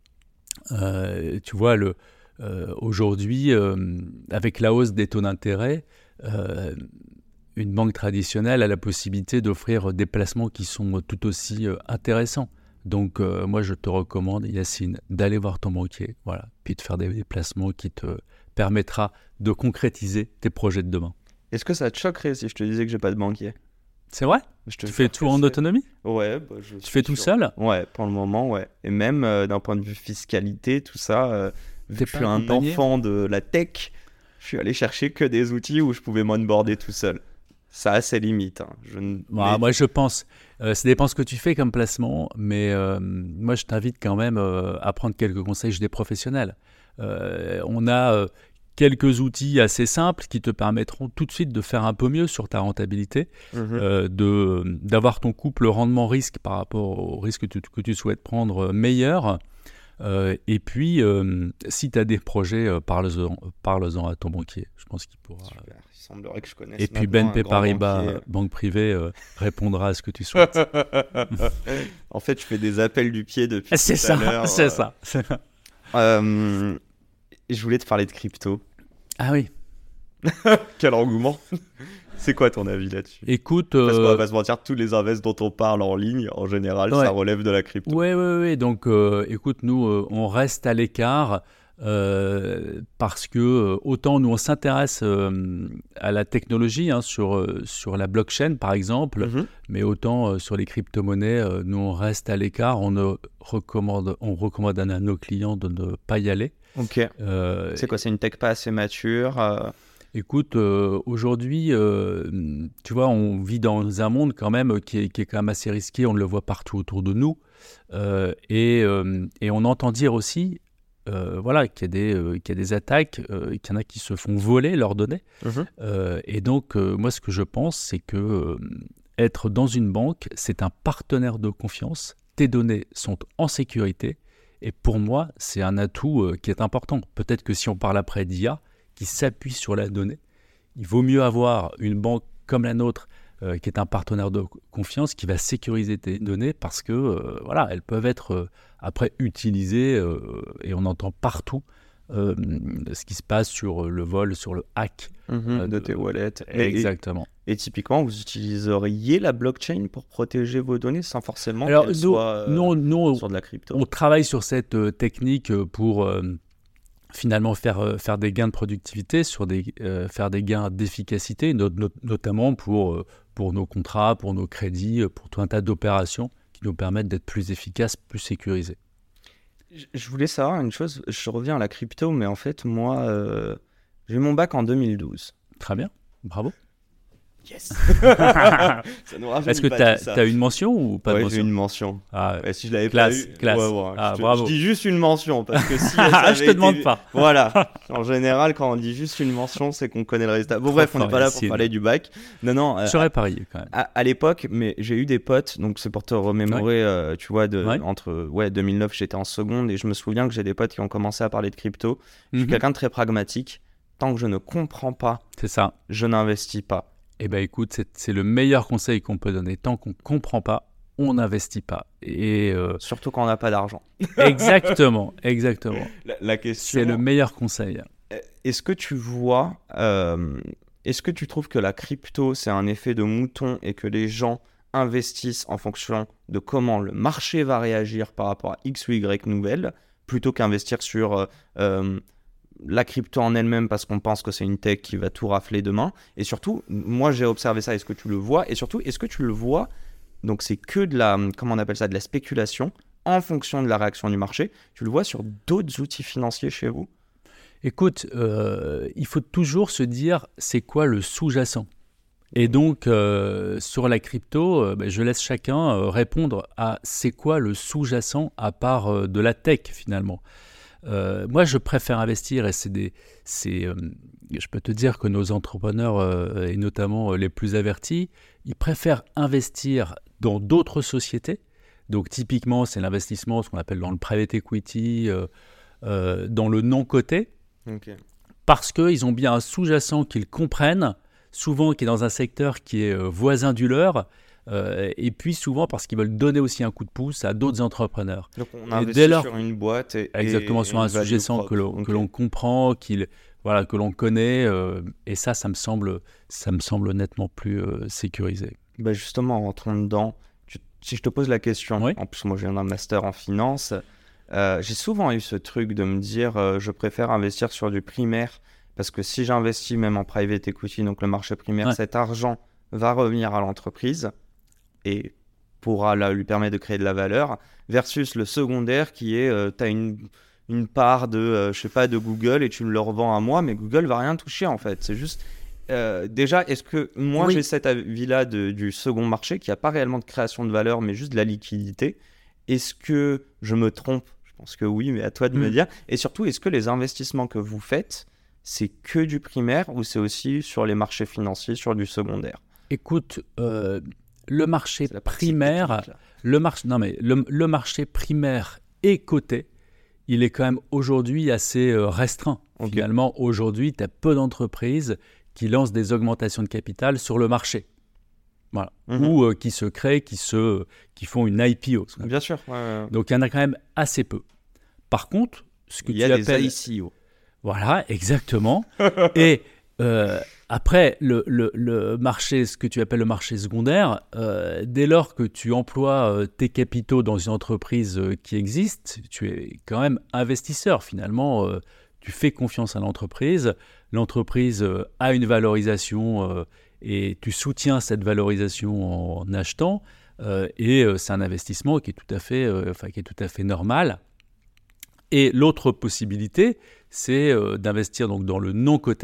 euh, tu vois le euh, aujourd'hui euh, avec la hausse des taux d'intérêt, euh, une banque traditionnelle a la possibilité d'offrir des placements qui sont tout aussi euh, intéressants. Donc, euh, moi, je te recommande, Yacine, d'aller voir ton banquier, voilà, puis de faire des déplacements qui te permettra de concrétiser tes projets de demain. Est-ce que ça te choquerait si je te disais que j'ai pas de banquier? C'est vrai? Je te Tu jure fais que tout en c'est- autonomie? Ouais, bah, je Tu suis fais tout sûr. seul? Ouais, pour le moment, ouais. Et même euh, d'un point de vue fiscalité, tout ça, euh, vu T'es que je pas suis un accompagné? enfant de la tech, je suis allé chercher que des outils où je pouvais m'onboarder tout seul. Ça a ses limites. Hein. Je ne... Moi, mais- moi, je pense, euh, ça dépend ce que tu fais comme placement, mais euh, moi, je t'invite quand même euh, à prendre quelques conseils chez des professionnels. Euh, on a euh, quelques outils assez simples qui te permettront tout de suite de faire un peu mieux sur ta rentabilité, Mhm. euh, de, d'avoir ton couple rendement-risque par rapport au risque que tu, que tu souhaites prendre meilleur. Euh, et puis, euh, si tu as des projets, euh, parle-en, parle-en à ton banquier. Je pense qu'il pourra. Super. Il semblerait que je connaisse. Et puis maintenant B N P un grand Paribas, banquier. banque privée, euh, répondra à ce que tu souhaites. En fait, je fais des appels du pied depuis c'est tout à ça, l'heure. c'est euh. ça. Euh, je voulais te parler de crypto. Ah oui. Quel engouement. C'est quoi ton avis là-dessus? Écoute, Parce qu'on euh, va pas se mentir, tous les invests dont on parle en ligne, en général, Ouais. ça relève de la crypto. ouais, ouais, ouais. Donc, euh, écoute, nous, euh, on reste à l'écart euh, parce que euh, autant nous, on s'intéresse euh, à la technologie hein, sur, euh, sur la blockchain, par exemple, Mhm. mais autant euh, sur les crypto-monnaies, euh, nous, on reste à l'écart. On, ne recommande, on recommande à nos clients de ne pas y aller. Ok. Euh, C'est quoi? C'est une tech pas assez mature. euh, Écoute, euh, aujourd'hui, euh, tu vois, on vit dans un monde quand même qui est, qui est quand même assez risqué. On le voit partout autour de nous. Euh, et, euh, et on entend dire aussi euh, voilà, qu'il y a des, euh, qu'il y a des attaques, euh, qu'il y en a qui se font voler leurs données. Mmh. Euh, et donc, euh, moi, ce que je pense, c'est que euh, être dans une banque, c'est un partenaire de confiance. Tes données sont en sécurité. Et pour moi, c'est un atout euh, qui est important. Peut-être que si on parle après d'I A, qui s'appuie sur la donnée, il vaut mieux avoir une banque comme la nôtre, euh, qui est un partenaire de confiance, qui va sécuriser tes données parce que euh, voilà, elles peuvent être euh, après utilisées euh, et on entend partout euh, ce qui se passe sur le vol, sur le hack Mmh, euh, de de- tes wallets. Mais- Exactement. Et, et typiquement, vous utiliseriez la blockchain pour protéger vos données sans forcément Alors, qu'elles nous, soient euh, nous, nous, sur de la crypto. on travaille sur cette euh, technique euh, pour euh, finalement faire, euh, faire des gains de productivité, sur des, euh, faire des gains d'efficacité, not- not- notamment pour, euh, pour nos contrats, pour nos crédits, euh, pour tout un tas d'opérations qui nous permettent d'être plus efficaces, plus sécurisés. Je- Je voulais savoir une chose, je reviens à la crypto, mais en fait, moi, euh, j'ai eu mon bac en deux mille douze. Très bien, bravo. Yes. Ça nous rajeunit Est-ce que pas, tu tout ça. as une mention ou pas Ouais, de j'ai mention une mention. Ah, Ouais, si je l'avais Classe, pas eu, classe. ouais, ouais, Ah, je, te- bravo. je dis juste une mention parce que si ça Ah, avait je te été- demande pas. Voilà. En général, quand on dit juste une mention, c'est qu'on connaît le résultat. Bon, Trop bref, on n'est fort, pas là pour Yacine. parler du bac. Non, non. euh, J'aurais parié quand même. à, à l'époque, mais j'ai eu des potes, donc c'est pour te remémorer, euh, tu vois, de, Ouais. entre ouais, deux mille neuf, j'étais en seconde et je me souviens que j'ai des potes qui ont commencé à parler de crypto. Je suis Mhm. quelqu'un de très pragmatique. Tant que je ne comprends pas, C'est ça. je n'investis pas. Eh bien, écoute, c'est, c'est le meilleur conseil qu'on peut donner. Tant qu'on ne comprend pas, on n'investit pas. Et euh, Surtout quand on n'a pas d'argent. exactement, exactement. La, la question. C'est le meilleur conseil. Est-ce que tu vois, euh, est-ce que tu trouves que la crypto, c'est un effet de mouton et que les gens investissent en fonction de comment le marché va réagir par rapport à X ou Y nouvelle, plutôt qu'investir sur euh, euh, la crypto en elle-même parce qu'on pense que c'est une tech qui va tout rafler demain? Et surtout, moi j'ai observé ça, est-ce que tu le vois? Et surtout, est-ce que tu le vois, donc c'est que de la, comment on appelle ça, de la spéculation en fonction de la réaction du marché? Tu le vois sur d'autres outils financiers chez vous? Écoute, euh, il faut toujours se dire c'est quoi le sous-jacent. Et donc, euh, sur la crypto, euh, ben, je laisse chacun euh, répondre à c'est quoi le sous-jacent à part euh, de la tech finalement. Euh, moi, je préfère investir et c'est des, c'est, euh, je peux te dire que nos entrepreneurs euh, et notamment euh, les plus avertis, ils préfèrent investir dans d'autres sociétés. Donc, typiquement, c'est l'investissement, ce qu'on appelle dans le private equity, euh, euh, dans le non coté. Ok. Parce qu'ils ont bien un sous-jacent qu'ils comprennent, souvent qui est dans un secteur qui est euh, voisin du leur, euh, et puis souvent parce qu'ils veulent donner aussi un coup de pouce à d'autres entrepreneurs. Donc on Et investit dès lors- sur une boîte et Exactement, et sur une un value sous-jacent propre. que l'on, Ok. que l'on comprend, qu'il, voilà, que l'on connaît, euh, et ça, ça me semble, ça me semble nettement plus euh, sécurisé. Bah justement, en rentrant dedans, tu- si je te pose la question, Oui. en plus moi je viens d'un master en finance, euh, j'ai souvent eu ce truc de me dire euh, je préfère investir sur du primaire parce que si j'investis même en private equity, donc le marché primaire, Ouais. cet argent va revenir à l'entreprise et pourra là, lui permettre de créer de la valeur, versus le secondaire qui est, tu as une, une part de, euh, je sais pas, de Google et tu me le revends à moi, mais Google va rien toucher en fait. C'est juste, euh, déjà, est-ce que moi Oui. j'ai cet avis-là de- du second marché qui n'a pas réellement de création de valeur, mais juste de la liquidité? Est-ce que je me trompe? Je pense que oui, mais à toi de me Mm. dire. Et surtout, est-ce que les investissements que vous faites, c'est que du primaire ou c'est aussi sur les marchés financiers, sur du secondaire? Écoute, euh, le marché C'est la partie primaire, technique, là. le marché, non mais le, le marché primaire et coté, il est quand même aujourd'hui assez euh, restreint. Ok. Finalement, aujourd'hui, tu as peu d'entreprises qui lancent des augmentations de capital sur le marché. Voilà. Mhm. Ou euh, qui se créent, qui, se, qui font une I P O. ce qu'on appelle. Bien sûr. ouais, ouais. Donc, il y en a quand même assez peu. Par contre, ce que Il tu y a des appelles... I C O. Voilà, exactement. Et euh, après, le, le, le marché, ce que tu appelles le marché secondaire, euh, dès lors que tu emploies euh, tes capitaux dans une entreprise euh, qui existe, tu es quand même investisseur finalement. Euh, tu fais confiance à l'entreprise. L'entreprise euh, a une valorisation euh, et tu soutiens cette valorisation en achetant. Euh, et euh, c'est un investissement qui est tout à fait, euh, enfin, qui est tout à fait normal. Et l'autre possibilité, c'est euh, d'investir donc dans le non coté.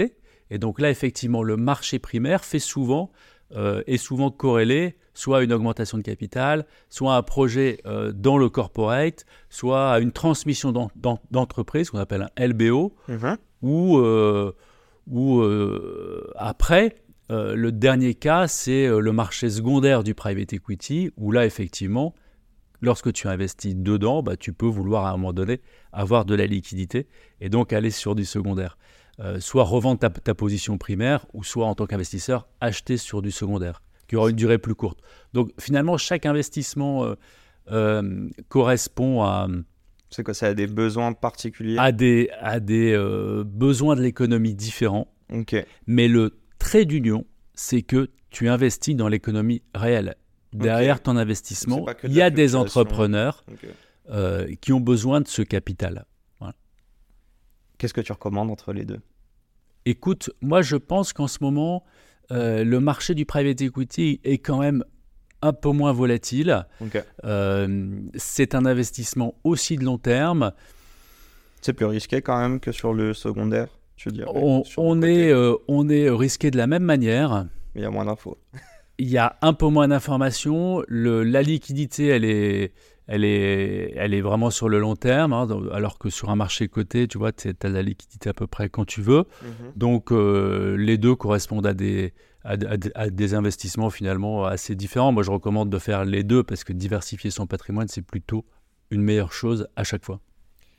Et donc là, effectivement, le marché primaire fait souvent, euh, est souvent corrélé soit à une augmentation de capital, soit à un projet euh, dans le corporate, soit à une transmission d'en- d'en- d'entreprise, qu'on appelle un L B O, Mhm. ou, euh, ou euh, après, euh, le dernier cas, c'est euh, le marché secondaire du private equity, où là, effectivement, lorsque tu investis dedans, bah, tu peux vouloir à un moment donné avoir de la liquidité et donc aller sur du secondaire. Euh, soit revendre ta, ta position primaire ou soit en tant qu'investisseur acheter sur du secondaire qui aura une durée plus courte. Donc finalement, chaque investissement euh, euh, correspond à, C'est quoi, ça a des besoins particuliers? à des, à des euh, besoins de l'économie différents, Ok. mais le trait d'union, c'est que tu investis dans l'économie réelle. Derrière Ok. ton C'est investissement, pas que de il y la a des fluctuation. entrepreneurs Ok. euh, qui ont besoin de ce capital. Qu'est-ce que tu recommandes entre les deux? Écoute, moi je pense qu'en ce moment, euh, le marché du private equity est quand même un peu moins volatile. Ok. Euh, c'est un investissement aussi de long terme. C'est plus risqué quand même que sur le secondaire, tu dirais. On, sur le on côté. est, euh, on est risqué de la même manière. Mais il y a moins d'infos. Il y a un peu moins d'informations. Le, la liquidité, elle est, elle, est, elle est vraiment sur le long terme. Hein, alors que sur un marché coté, tu vois, tu as la liquidité à peu près quand tu veux. Mhm. Donc, euh, les deux correspondent à des, à, à- à des investissements finalement assez différents. Moi, je recommande de faire les deux parce que diversifier son patrimoine, c'est plutôt une meilleure chose à chaque fois.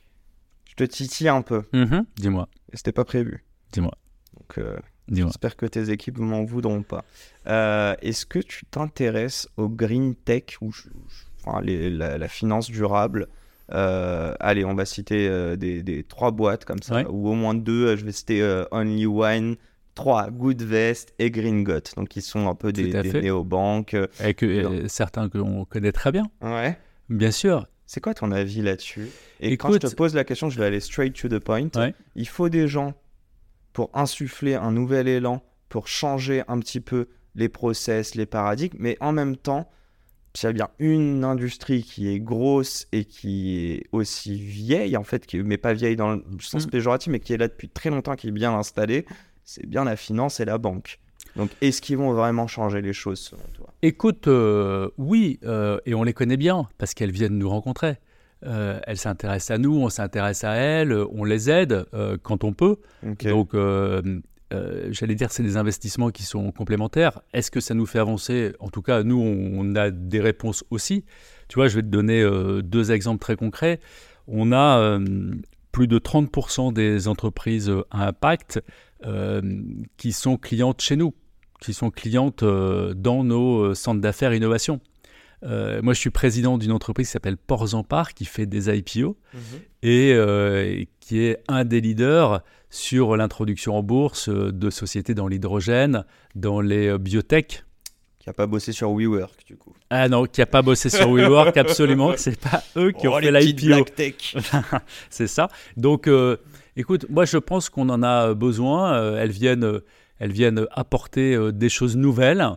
Je te titille un peu. Mhm. Dis-moi, Et c'était pas prévu. dis-moi, Donc, euh, dis-moi. j'espère que tes équipes m'en voudront pas. Euh, est-ce que tu t'intéresses au green tech ou je- je- enfin, les- la, la finance durable? Euh, allez, on va citer euh, des, des trois boîtes comme ça, Ouais. ou au moins deux. Je vais citer euh, Only Wine, trois, Goodvest et Green Got. Donc, ils sont un peu des, Tout à des fait. néobanques. Et que euh, certains que l'on connaît très bien, Ouais. bien sûr. C'est quoi ton avis là-dessus? Et quand je Écoute- te pose la question, je vais aller straight to the point. Ouais. Il faut des gens pour insuffler un nouvel élan, pour changer un petit peu les process, les paradigmes, mais en même temps, s'il y a bien une industrie qui est grosse et qui est aussi vieille, en fait, qui, mais pas vieille dans le sens Mm. péjoratif, mais qui est là depuis très longtemps, qui est bien installée, c'est bien la finance et la banque. Donc, est-ce qu'ils vont vraiment changer les choses selon toi? Écoute, euh, oui, euh, et on les connaît bien parce qu'elles viennent nous rencontrer. Euh, elles s'intéressent à nous, on s'intéresse à elles, on les aide euh, quand on peut. Ok. Donc, euh, euh, j'allais dire, c'est des investissements qui sont complémentaires. Est-ce que ça nous fait avancer? En tout cas, nous, on, on a des réponses aussi. Tu vois, je vais te donner euh, deux exemples très concrets. On a euh, plus de trente pour cent des entreprises à impact euh, qui sont clientes chez nous, qui sont clientes euh, dans nos euh, centres d'affaires innovation. Euh, moi, je suis président d'une entreprise qui s'appelle Porzampar, qui fait des I P O Mhm. et euh, qui est un des leaders sur l'introduction en bourse de sociétés dans l'hydrogène, dans les euh, biotech. Qui n'a pas bossé sur WeWork, du coup. Ah non, qui n'a pas bossé sur WeWork, absolument. C'est pas eux qui ont Oh, fait les l'I petites P O. black tech. C'est ça. Donc, euh, écoute, moi, je pense qu'on en a besoin. Euh, elles viennent, euh, elles viennent apporter euh, des choses nouvelles.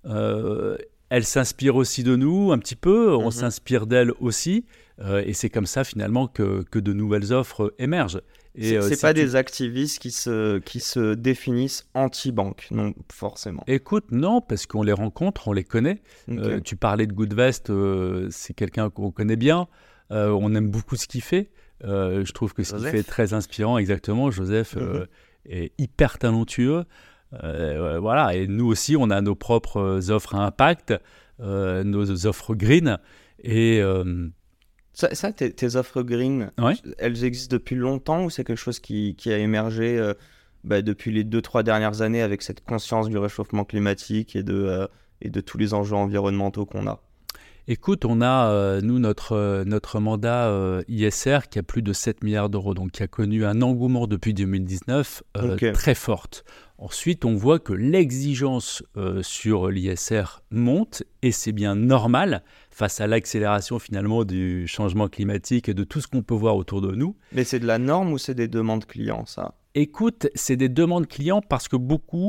Euh, elles s'inspirent aussi de nous un petit peu. On Mhm. s'inspire d'elles aussi. Euh, et c'est comme ça, finalement, que, que de nouvelles offres émergent. Et, C'est euh, c'est si pas tu- des activistes qui se, qui se définissent anti-banque, non, forcément. Écoute, non, parce qu'on les rencontre, on les connaît. Ok. Euh, tu parlais de Goodvest, euh, c'est quelqu'un qu'on connaît bien. Euh, on aime beaucoup ce qu'il fait. Euh, je trouve que ce qu'il Joseph. fait est très inspirant, exactement. Joseph euh, Mhm. est hyper talentueux. Euh, voilà, et nous aussi, on a nos propres offres à impact, euh, nos offres green. Et euh, Ça, ça, tes, tes offres green, Ouais. elles existent depuis longtemps ou c'est quelque chose qui, qui a émergé euh, bah, depuis les deux, trois dernières années avec cette conscience du réchauffement climatique et de, euh, et de tous les enjeux environnementaux qu'on a? écoute, on a, euh, nous, notre, euh, notre mandat euh, I S R qui a plus de sept milliards d'euros, donc qui a connu un engouement depuis deux mille dix-neuf euh, Ok. très forte. Ensuite, on voit que l'exigence euh, sur l'I S R monte et c'est bien normal face à l'accélération finalement du changement climatique et de tout ce qu'on peut voir autour de nous. Mais c'est de la norme ou c'est des demandes clients, ça? Écoute, c'est des demandes clients parce que beaucoup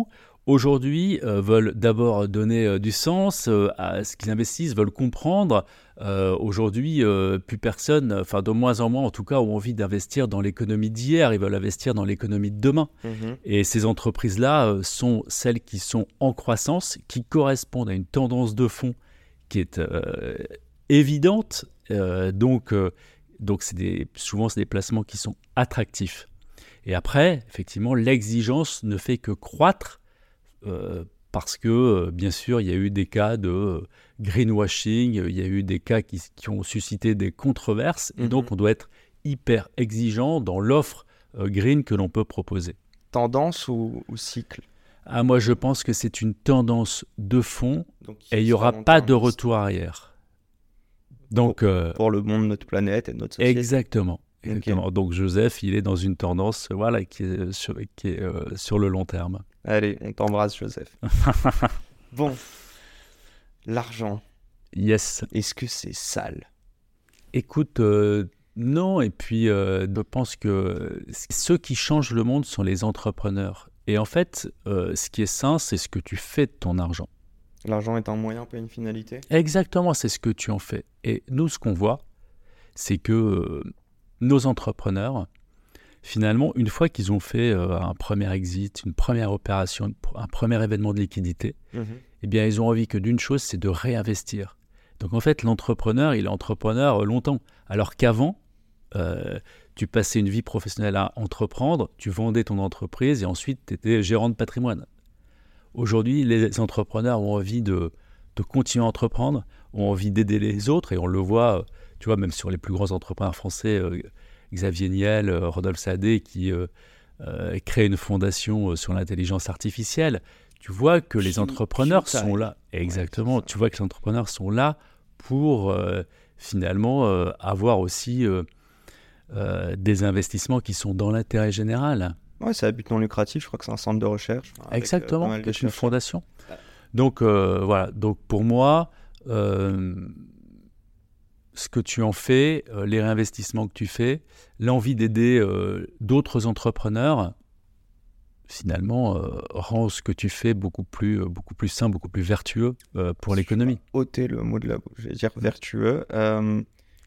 aujourd'hui euh, veulent d'abord donner euh, du sens euh, à ce qu'ils investissent, veulent comprendre. Euh, aujourd'hui, euh, plus personne, enfin de moins en moins en tout cas, ont envie d'investir dans l'économie d'hier, ils veulent investir dans l'économie de demain. Mhm. Et ces entreprises-là euh, sont celles qui sont en croissance, qui correspondent à une tendance de fond qui est euh, évidente. Euh, donc, euh, donc c'est des, souvent, c'est des placements qui sont attractifs. Et après, effectivement, l'exigence ne fait que croître euh, parce que, euh, bien sûr, il y a eu des cas de euh, greenwashing, il y a eu des cas qui, qui ont suscité des controverses. Et Mhm. donc, on doit être hyper exigeant dans l'offre euh, green que l'on peut proposer. Tendance ou, ou cycle? Ah, moi, je pense que c'est une tendance de fond Donc, et il n'y sur aura long pas terme, de retour arrière. Donc, euh, pour le monde de notre planète et de notre société. exactement. Ok. Exactement. Donc, Joseph, il est dans une tendance voilà, qui est, sur, qui est euh, sur le long terme. Allez, on t'embrasse, Joseph. Bon, l'argent, Yes. est-ce que c'est sale? Écoute, euh, non. Et puis, euh, je pense que ceux qui changent le monde sont les entrepreneurs. Et en fait, euh, ce qui est sain, c'est ce que tu fais de ton argent. L'argent est un moyen, pas une finalité? Exactement, c'est ce que tu en fais. Et nous, ce qu'on voit, c'est que euh, nos entrepreneurs, finalement, une fois qu'ils ont fait euh, un premier exit, une première opération, un premier événement de liquidité, Mhm. eh bien, ils ont envie que d'une chose, c'est de réinvestir. Donc, en fait, l'entrepreneur, il est entrepreneur longtemps. Alors qu'avant, euh, tu passais une vie professionnelle à entreprendre, tu vendais ton entreprise et ensuite, tu étais gérant de patrimoine. Aujourd'hui, les entrepreneurs ont envie de, de continuer à entreprendre, ont envie d'aider les autres et on le voit, euh, tu vois, même sur les plus grands entrepreneurs français, euh, Xavier Niel, euh, Rodolphe Sadé, qui euh, euh, créent une fondation euh, sur l'intelligence artificielle. Tu vois que les Q- entrepreneurs Q-Time. sont là. Exactement. c'est ça. Tu vois que les entrepreneurs sont là pour euh, finalement euh, avoir aussi euh, euh, des investissements qui sont dans l'intérêt général. Ouais, c'est à but non lucratif, je crois que c'est un centre de recherche. avec, euh, pas Exactement, mal de c'est une chercheurs. fondation. Ouais. Donc euh, voilà, donc pour moi, euh, ce que tu en fais, euh, les réinvestissements que tu fais, l'envie d'aider euh, d'autres entrepreneurs, finalement, euh, rend ce que tu fais beaucoup plus, euh, beaucoup plus sain, beaucoup plus vertueux euh, pour l'économie. Ôter le mot de la bouche, je vais dire vertueux. Euh,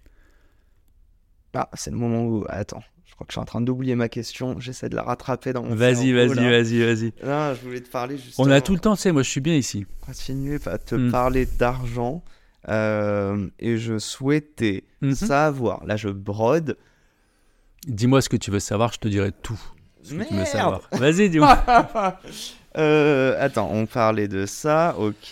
Ah, c'est le moment où... Attends, je crois que je suis en train d'oublier ma question. J'essaie de la rattraper dans mon Vas-y, cerveau, vas-y, là. vas-y, vas-y. Non, je voulais te parler justement... On a tout le temps, tu sais, moi je suis bien ici. Continuer à te Hmm. parler d'argent. euh, et je souhaitais Mhm. savoir... Là, je brode. Dis-moi ce que tu veux savoir, je te dirai tout. Ce que tu veux Merde. savoir. Vas-y, dis-moi. Euh, attends, on parlait de ça, ok.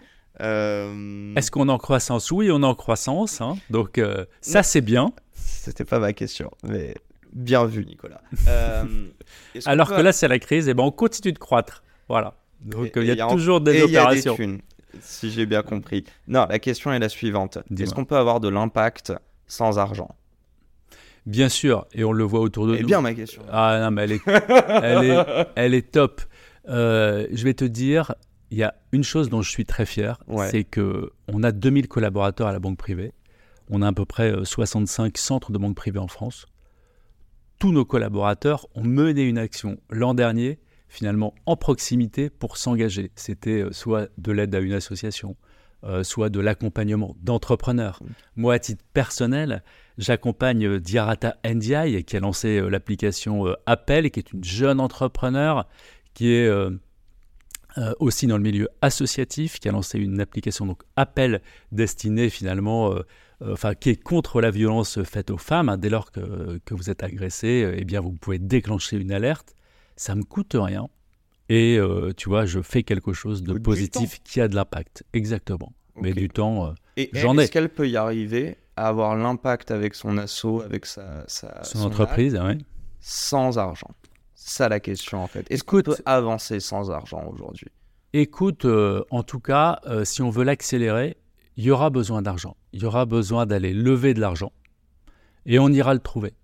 Euh, Est-ce qu'on est en croissance? Oui, on est en croissance. Hein. Donc euh, ça, Non. c'est bien. C'était pas ma question, mais bien vu, Nicolas. Euh, est-ce qu'on Alors peut- que là, c'est la crise, et ben on continue de croître. Voilà. Donc Et- euh, il et y a en- toujours et des il y a des opérations. thunes, si j'ai bien compris. Non, la question est la suivante. Dis-moi. Est-ce qu'on peut avoir de l'impact sans argent? Bien sûr, et on le voit autour de Eh nous. bien, ma question. Ah non, mais elle est, elle est, elle est top. Euh, je vais te dire, il y a une chose dont je suis très fier, Ouais. c'est qu'on a deux mille collaborateurs à la banque privée. On a à peu près euh, soixante-cinq centres de banque privée en France. Tous nos collaborateurs ont mené une action l'an dernier, finalement en proximité, pour s'engager. C'était euh, soit de l'aide à une association, euh, soit de l'accompagnement d'entrepreneurs. Mmh. Moi, à titre personnel, j'accompagne euh, Diarata Ndiaye, qui a lancé euh, l'application euh, Appel, qui est une jeune entrepreneur qui est euh, euh, aussi dans le milieu associatif, qui a lancé une application donc Appel destinée finalement, euh, euh, enfin qui est contre la violence faite aux femmes. Hein. Dès lors que, que vous êtes agressé, euh, eh bien vous pouvez déclencher une alerte. Ça me coûte rien. Et euh, tu vois, je fais quelque chose de Du positif qui a de l'impact. Exactement. Mais Ok. du temps, euh, Et j'en ai. est-ce qu'elle peut y arriver à avoir l'impact avec son asso, avec sa, sa son son entreprise, acte, ouais. sans argent? C'est ça la question en fait. Est-ce qu'on Écoute- peut avancer sans argent aujourd'hui? Écoute, euh, en tout cas, euh, si on veut l'accélérer, il y aura besoin d'argent. Il y aura besoin d'aller lever de l'argent. Et on ira le trouver.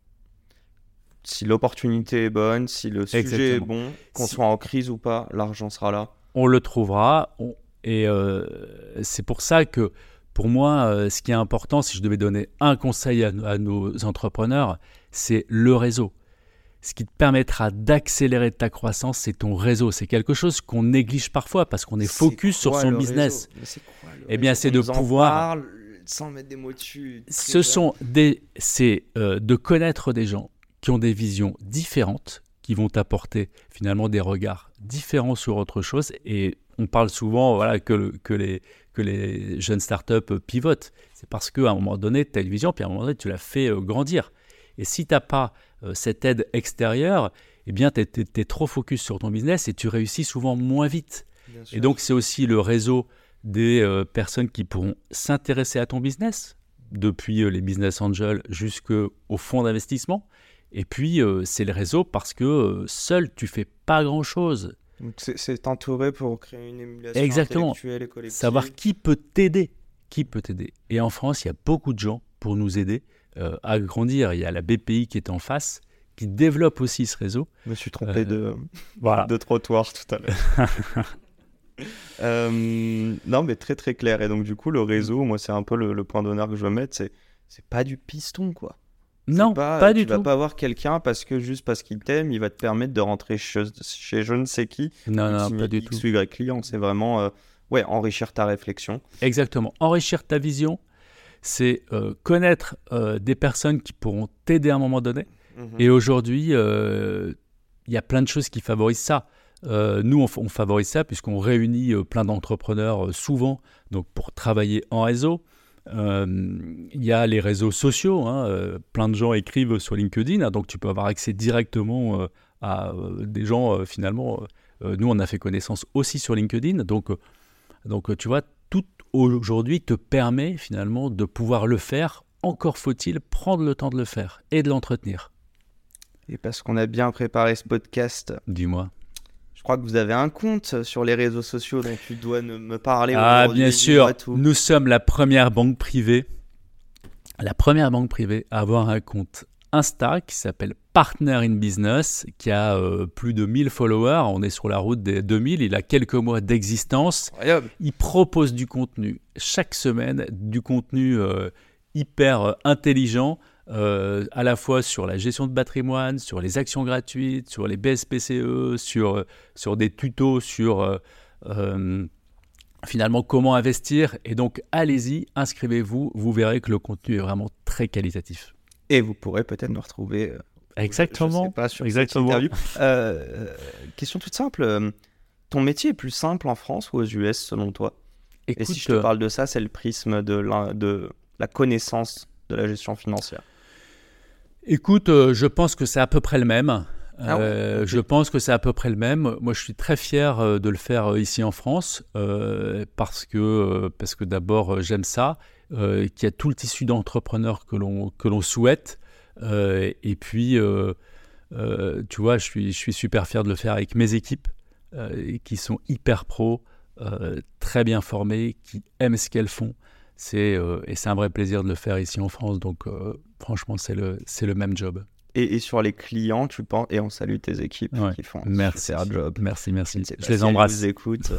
Si l'opportunité est bonne, si le sujet Exactement. est bon, qu'on Si- soit en crise ou pas, l'argent sera là. On le trouvera. On- Et euh, c'est pour ça que, pour moi, euh, ce qui est important, si je devais donner un conseil à, à nos entrepreneurs, c'est le réseau. ce qui te permettra d'accélérer ta croissance, c'est ton réseau. C'est quelque chose qu'on néglige parfois parce qu'on est C'est focus sur quoi son le business. réseau Mais c'est quoi le Eh bien, réseau c'est On de nous en pouvoir- parle sans mettre des mots dessus. Ce sont des, c'est euh, de connaître des gens qui ont des visions différentes, qui vont t'apporter finalement des regards différents sur autre chose. Et on parle souvent voilà, que, le- que, les, que les jeunes startups pivotent. C'est parce qu'à un moment donné, tu as une vision, puis à un moment donné, tu la fais euh, grandir. Et si tu n'as pas euh, cette aide extérieure, eh bien, tu es trop focus sur ton business et tu réussis souvent moins vite. Bien sûr. Et donc, c'est aussi le réseau des euh, personnes qui pourront s'intéresser à ton business, depuis euh, les business angels jusqu'au fonds d'investissement. Et puis, euh, c'est le réseau parce que euh, seul, tu fais pas grand-chose. Donc, c'est c'est t'entourer pour créer une émulation Exactement. intellectuelle et collective. Savoir qui peut t'aider. Qui peut t'aider. Et en France, il y a beaucoup de gens pour nous aider euh, à grandir. Il y a la B P I qui est en face, qui développe aussi ce réseau. Je me suis trompé Euh, de, Voilà. de trottoir tout à l'heure. Euh, non, mais très très clair. Et donc, du coup, le réseau, moi, c'est un peu le, le point d'honneur que je veux mettre. C'est, c'est pas du piston, quoi. C'est Non, pas, du tu vas tout. pas avoir quelqu'un parce que juste parce qu'il t'aime, il va te permettre de rentrer chez, chez je ne sais qui. Non, non, signer pas du X tout. ou Y client. C'est vraiment euh, ouais, enrichir ta réflexion. Exactement. Enrichir ta vision, c'est euh, connaître euh, des personnes qui pourront t'aider à un moment donné. Mhm. Et aujourd'hui, euh, il y a plein de choses qui favorisent ça. Euh, nous, on, f- on favorise ça puisqu'on réunit euh, plein d'entrepreneurs euh, souvent donc pour travailler en réseau. Euh, Il y a les réseaux sociaux. Hein, euh, plein de gens écrivent sur LinkedIn, hein, donc tu peux avoir accès directement euh, à euh, des gens euh, finalement. euh, nous, on a fait connaissance aussi sur LinkedIn. Donc, euh, donc euh, tu vois, tout aujourd'hui te permet finalement de pouvoir le faire. Encore faut-il prendre le temps de le faire et de l'entretenir. Et parce qu'on a bien préparé ce podcast, Dis-moi. je crois que vous avez un compte sur les réseaux sociaux dont tu dois ne- me parler Ah, aujourd'hui. bien Dis-moi sûr, tout. nous sommes la première banque privée, la première banque privée à avoir un compte Insta qui s'appelle Partner in Business, qui a euh, plus de mille followers. On est sur la route des deux mille. Il a quelques mois d'existence. Incroyable. Il propose du contenu chaque semaine, du contenu euh, hyper euh, intelligent, euh, à la fois sur la gestion de patrimoine, sur les actions gratuites, sur les B S P C E, sur, euh, sur des tutos, sur euh, euh, finalement comment investir. Et donc, allez-y, inscrivez-vous, vous verrez que le contenu est vraiment très qualitatif. Et vous pourrez peut-être nous retrouver. euh, Exactement. Je sais pas sur Exactement. cette interview. Euh, euh, question toute simple. euh, Ton métier est plus simple en France ou aux U S selon toi? Écoute, Et si je te parle de ça, c'est le prisme de la, de la connaissance de la gestion financière. Écoute, euh, je pense que c'est à peu près le même. Ah ouais, Euh, ok. Je pense que c'est à peu près le même. Moi, je suis très fier euh, de le faire euh, ici en France euh, parce que, euh, parce que d'abord, euh, j'aime ça, euh, qu'il y a tout le tissu d'entrepreneurs que l'on que l'on souhaite. Euh, et puis, euh, euh, tu vois, je suis, je suis super fier de le faire avec mes équipes euh, qui sont hyper pros, euh, très bien formées, qui aiment ce qu'elles font. C'est, euh, et c'est un vrai plaisir de le faire ici en France. Donc, euh, franchement, c'est le, c'est le même job. Et, et sur les clients, tu penses, et on salue tes équipes Ouais. qui font un Merci. super job. Merci, merci. ne sais Je, pas les si embrasse. elles nous écoutent.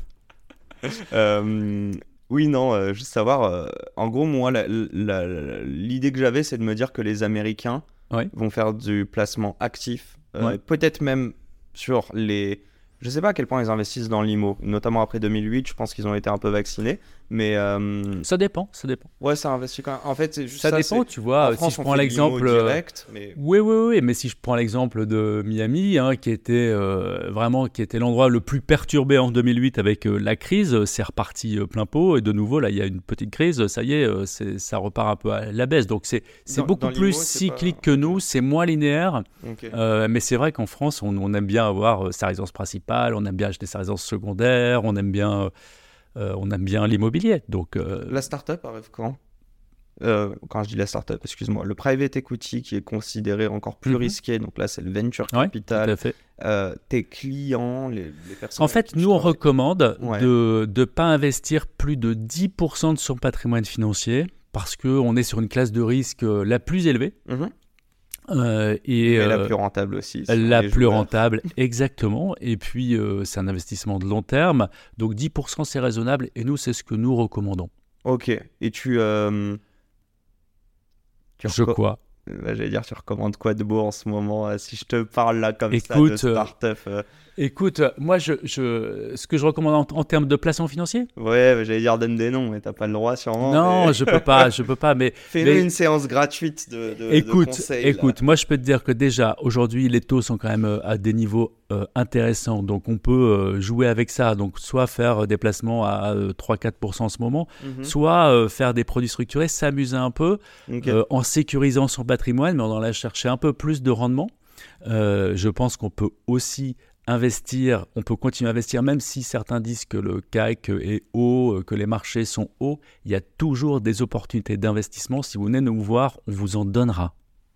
Euh, oui, non, euh, juste savoir. euh, en gros, moi, la- la- la- l'idée que j'avais, c'est de me dire que les Américains Ouais. vont faire du placement actif, euh, Ouais. peut-être même sur les. Je sais pas à quel point ils investissent dans l'I M O, notamment après deux mille huit. Je pense qu'ils ont été un peu vaccinés, mais euh, Ça dépend, ça dépend. ouais, ça investit quand même. En fait, c'est juste Ça ça. dépend, c'est- tu vois. En Si France, je on prends fait de l'exemple. l'I M O euh, direct, mais Oui, oui, oui, mais si je prends l'exemple de Miami, hein, qui était euh, vraiment qui était l'endroit le plus perturbé en deux mille huit avec euh, la crise, euh, c'est reparti euh, plein pot. Et de nouveau, là, il y a une petite crise, ça y est, euh, c'est, ça repart un peu à la baisse. Donc, c'est, c'est Dans- beaucoup dans plus l'I M O, c'est cyclique pas- que nous, c'est moins linéaire. ok. Euh, mais c'est vrai qu'en France, on, on aime bien avoir euh, sa résidence principale, on aime bien acheter sa résidence secondaire, on aime bien, euh, on aime bien l'immobilier. Donc, euh, La startup arrive quand? Euh, quand je dis la startup, excuse-moi, le private equity qui est considéré encore plus Mhm. risqué, donc là c'est le venture ouais, tout capital, à fait. euh, tes clients, les, les personnes. En avec fait, qui tu nous, on travailles. recommande Ouais. de ne pas investir plus de dix pour cent de son patrimoine financier parce qu'on est sur une classe de risque euh, la plus élevée. Mhm. euh, et Mais la euh, plus rentable aussi. si on la est plus joueur. rentable, exactement. Et puis, euh, c'est un investissement de long terme. Donc, dix pour cent, c'est raisonnable. Et nous, c'est ce que nous recommandons. Ok. Et tu. euh, tu Je reco- crois. bah, j'allais dire, tu recommandes quoi de beau en ce moment, si je te parle là comme Écoute, ça de start-up euh... Écoute, moi, je, je, ce que je recommande en, en termes de placement financier. Ouais, bah, j'allais dire donne des noms, mais t'as pas le droit sûrement. Non, mais... je peux pas, je peux pas. Mais fais-nous mais... une séance gratuite de, de, écoute, de conseils. Écoute, là. moi, je peux te dire que déjà aujourd'hui, les taux sont quand même à des niveaux euh, intéressants, donc on peut euh, jouer avec ça. Donc, soit faire des placements à euh, trois à quatre pour cent en ce moment, mm-hmm. soit euh, faire des produits structurés, s'amuser un peu okay. euh, en sécurisant son patrimoine, mais en allant chercher un peu plus de rendement. Euh, je pense qu'on peut aussi investir, on peut continuer à investir, même si certains disent que le C A C est haut, que les marchés sont hauts, il y a toujours des opportunités d'investissement. Si vous venez nous voir, on vous en donnera.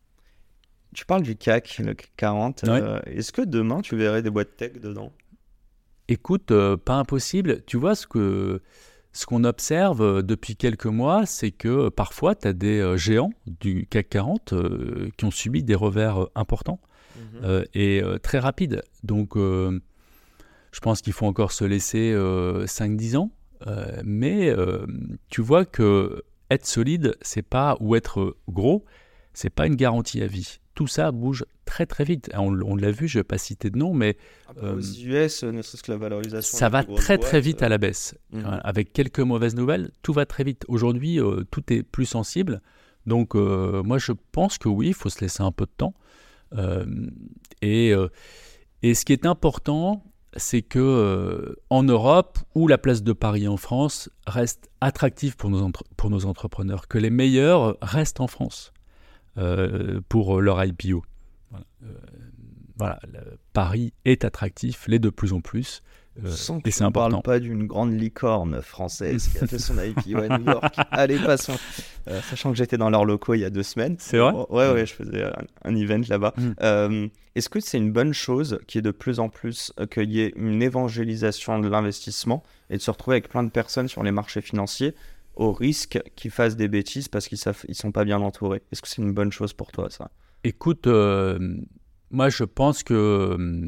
Tu parles du C A C, le C A C quarante. Ouais. Euh, est-ce que demain, tu verrais des boîtes tech dedans ? Écoute, euh, pas impossible. Tu vois, ce, que, ce qu'on observe depuis quelques mois, c'est que parfois, tu as des euh, géants du C A C quarante euh, qui ont subi des revers euh, importants. Mmh. Euh, et euh, très rapide. Donc, euh, je pense qu'il faut encore se laisser euh, cinq à dix ans. Euh, mais euh, tu vois que être solide, c'est pas, ou être gros, c'est pas une garantie à vie. Tout ça bouge très très vite. On, on l'a vu, je vais pas citer de nom, mais euh, aux U S, ne serait-ce que la valorisation. Ça va très boîtes, très vite euh... à la baisse. Mmh. Avec quelques mauvaises nouvelles, tout va très vite. Aujourd'hui, euh, tout est plus sensible. Donc, euh, moi, je pense que oui, il faut se laisser un peu de temps. Euh, et, euh, et ce qui est important, c'est que euh, en Europe ou la place de Paris en France reste attractive pour nos, entre- pour nos entrepreneurs, que les meilleurs restent en France euh, pour leur I P O. Voilà, euh, voilà Paris est attractif, l'est de plus en plus. Euh, Sans que et c'est important. Ne parle pas d'une grande licorne française qui a fait son I P O à New York. Allez, passons. Euh, sachant que j'étais dans leurs locaux il y a deux semaines. C'est vrai ? euh, Ouais, ouais, je faisais un, un event là-bas. Mm. Euh, est-ce que c'est une bonne chose qu'il y ait de plus en plus, euh, qu'il y ait une évangélisation de l'investissement et de se retrouver avec plein de personnes sur les marchés financiers au risque qu'ils fassent des bêtises parce qu'ils savent, ils sont pas bien entourés ? Est-ce que c'est une bonne chose pour toi, ça ? Écoute, euh, moi je pense que...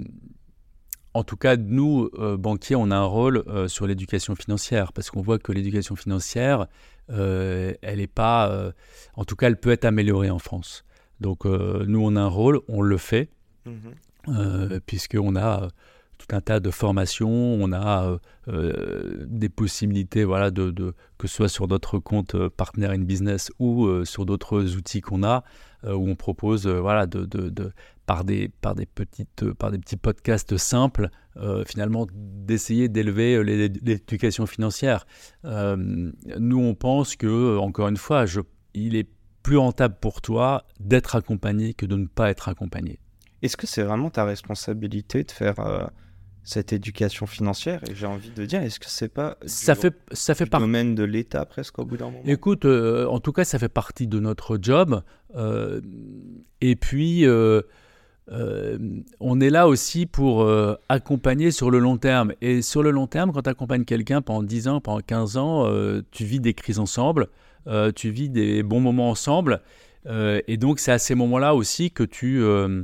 En tout cas, nous, euh, banquiers, on a un rôle euh, sur l'éducation financière parce qu'on voit que l'éducation financière, euh, elle n'est pas... Euh, en tout cas, elle peut être améliorée en France. Donc, euh, nous, on a un rôle, on le fait, mmh. euh, puisqu'on a euh, tout un tas de formations, on a euh, euh, des possibilités, voilà, de, de, que ce soit sur notre compte euh, Partner in Business ou euh, sur d'autres outils qu'on a, euh, où on propose, euh, voilà, de... de, de Par des, par, des petites, par des petits podcasts simples, euh, finalement, d'essayer d'élever les, l'éducation financière. Euh, nous, on pense que, encore une fois, je, il est plus rentable pour toi d'être accompagné que de ne pas être accompagné. Est-ce que c'est vraiment ta responsabilité de faire euh, cette éducation financière ? Et j'ai envie de dire, est-ce que c'est pas ça du, fait, ça fait du par... domaine de l'État presque au bout d'un moment ? Écoute, euh, en tout cas, ça fait partie de notre job. Euh, et puis... Euh, Euh, on est là aussi pour euh, accompagner sur le long terme. Et sur le long terme, quand tu accompagnes quelqu'un pendant dix ans, pendant quinze ans, euh, tu vis des crises ensemble, euh, tu vis des bons moments ensemble. Euh, et donc, c'est à ces moments-là aussi que tu, euh,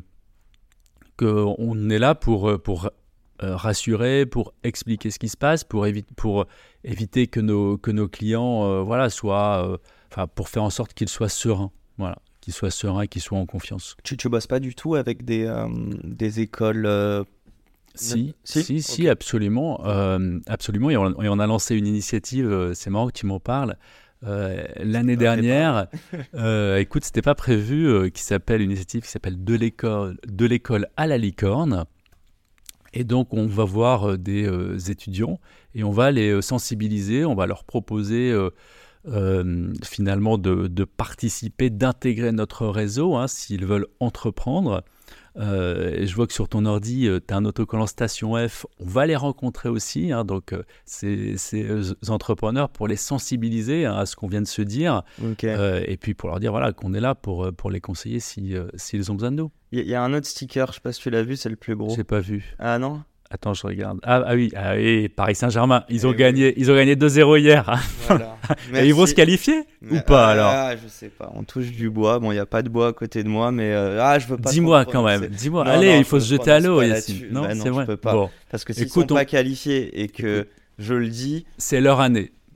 qu'on est là pour, pour euh, rassurer, pour expliquer ce qui se passe, pour, évi- pour éviter que nos, que nos clients euh, voilà, soient... Euh, enfin, pour faire en sorte qu'ils soient sereins. Voilà. Qu'ils soient sereins, qu'ils soient en confiance. Tu ne bosses pas du tout avec des, euh, des écoles euh... Si, si, si, si okay. absolument. Euh, absolument. Et on, et on a lancé une initiative, euh, c'est marrant que tu m'en parles, euh, l'année dernière. euh, écoute, ce n'était pas prévu, euh, qui s'appelle, une initiative qui s'appelle De l'école, de l'école à la licorne. Et donc, on va voir euh, des euh, étudiants et on va les euh, sensibiliser, on va leur proposer... Euh, Euh, finalement de, de participer, d'intégrer notre réseau hein, s'ils veulent entreprendre. Euh, et je vois que sur ton ordi, euh, tu as un autocollant Station F. On va les rencontrer aussi, hein, donc euh, ces, ces euh, entrepreneurs pour les sensibiliser hein, à ce qu'on vient de se dire. Okay. Euh, et puis pour leur dire voilà, qu'on est là pour, pour les conseiller si, euh, s'ils ont besoin de nous. Il y, y a un autre sticker, je ne sais pas si tu l'as vu, c'est le plus gros. Je n'ai pas vu. Ah non ? Attends, je regarde. Ah, ah, oui, ah oui, Paris Saint-Germain. Ils, ont gagné, oui. ils ont gagné deux zéro hier. Voilà. Et ils vont se qualifier mais, ou pas ah, alors ah, je sais pas. On touche du bois. Bon, il n'y a pas de bois à côté de moi, mais euh, ah, je veux pas. Dis-moi quand même. Dis-moi. Non, Allez, non, il faut se jeter à l'eau, Yacine. Non, bah, non, c'est vrai. Je peux pas. Bon. Parce que s'ils ne sont on... pas qualifiés et que Écoute, je le dis. C'est leur année.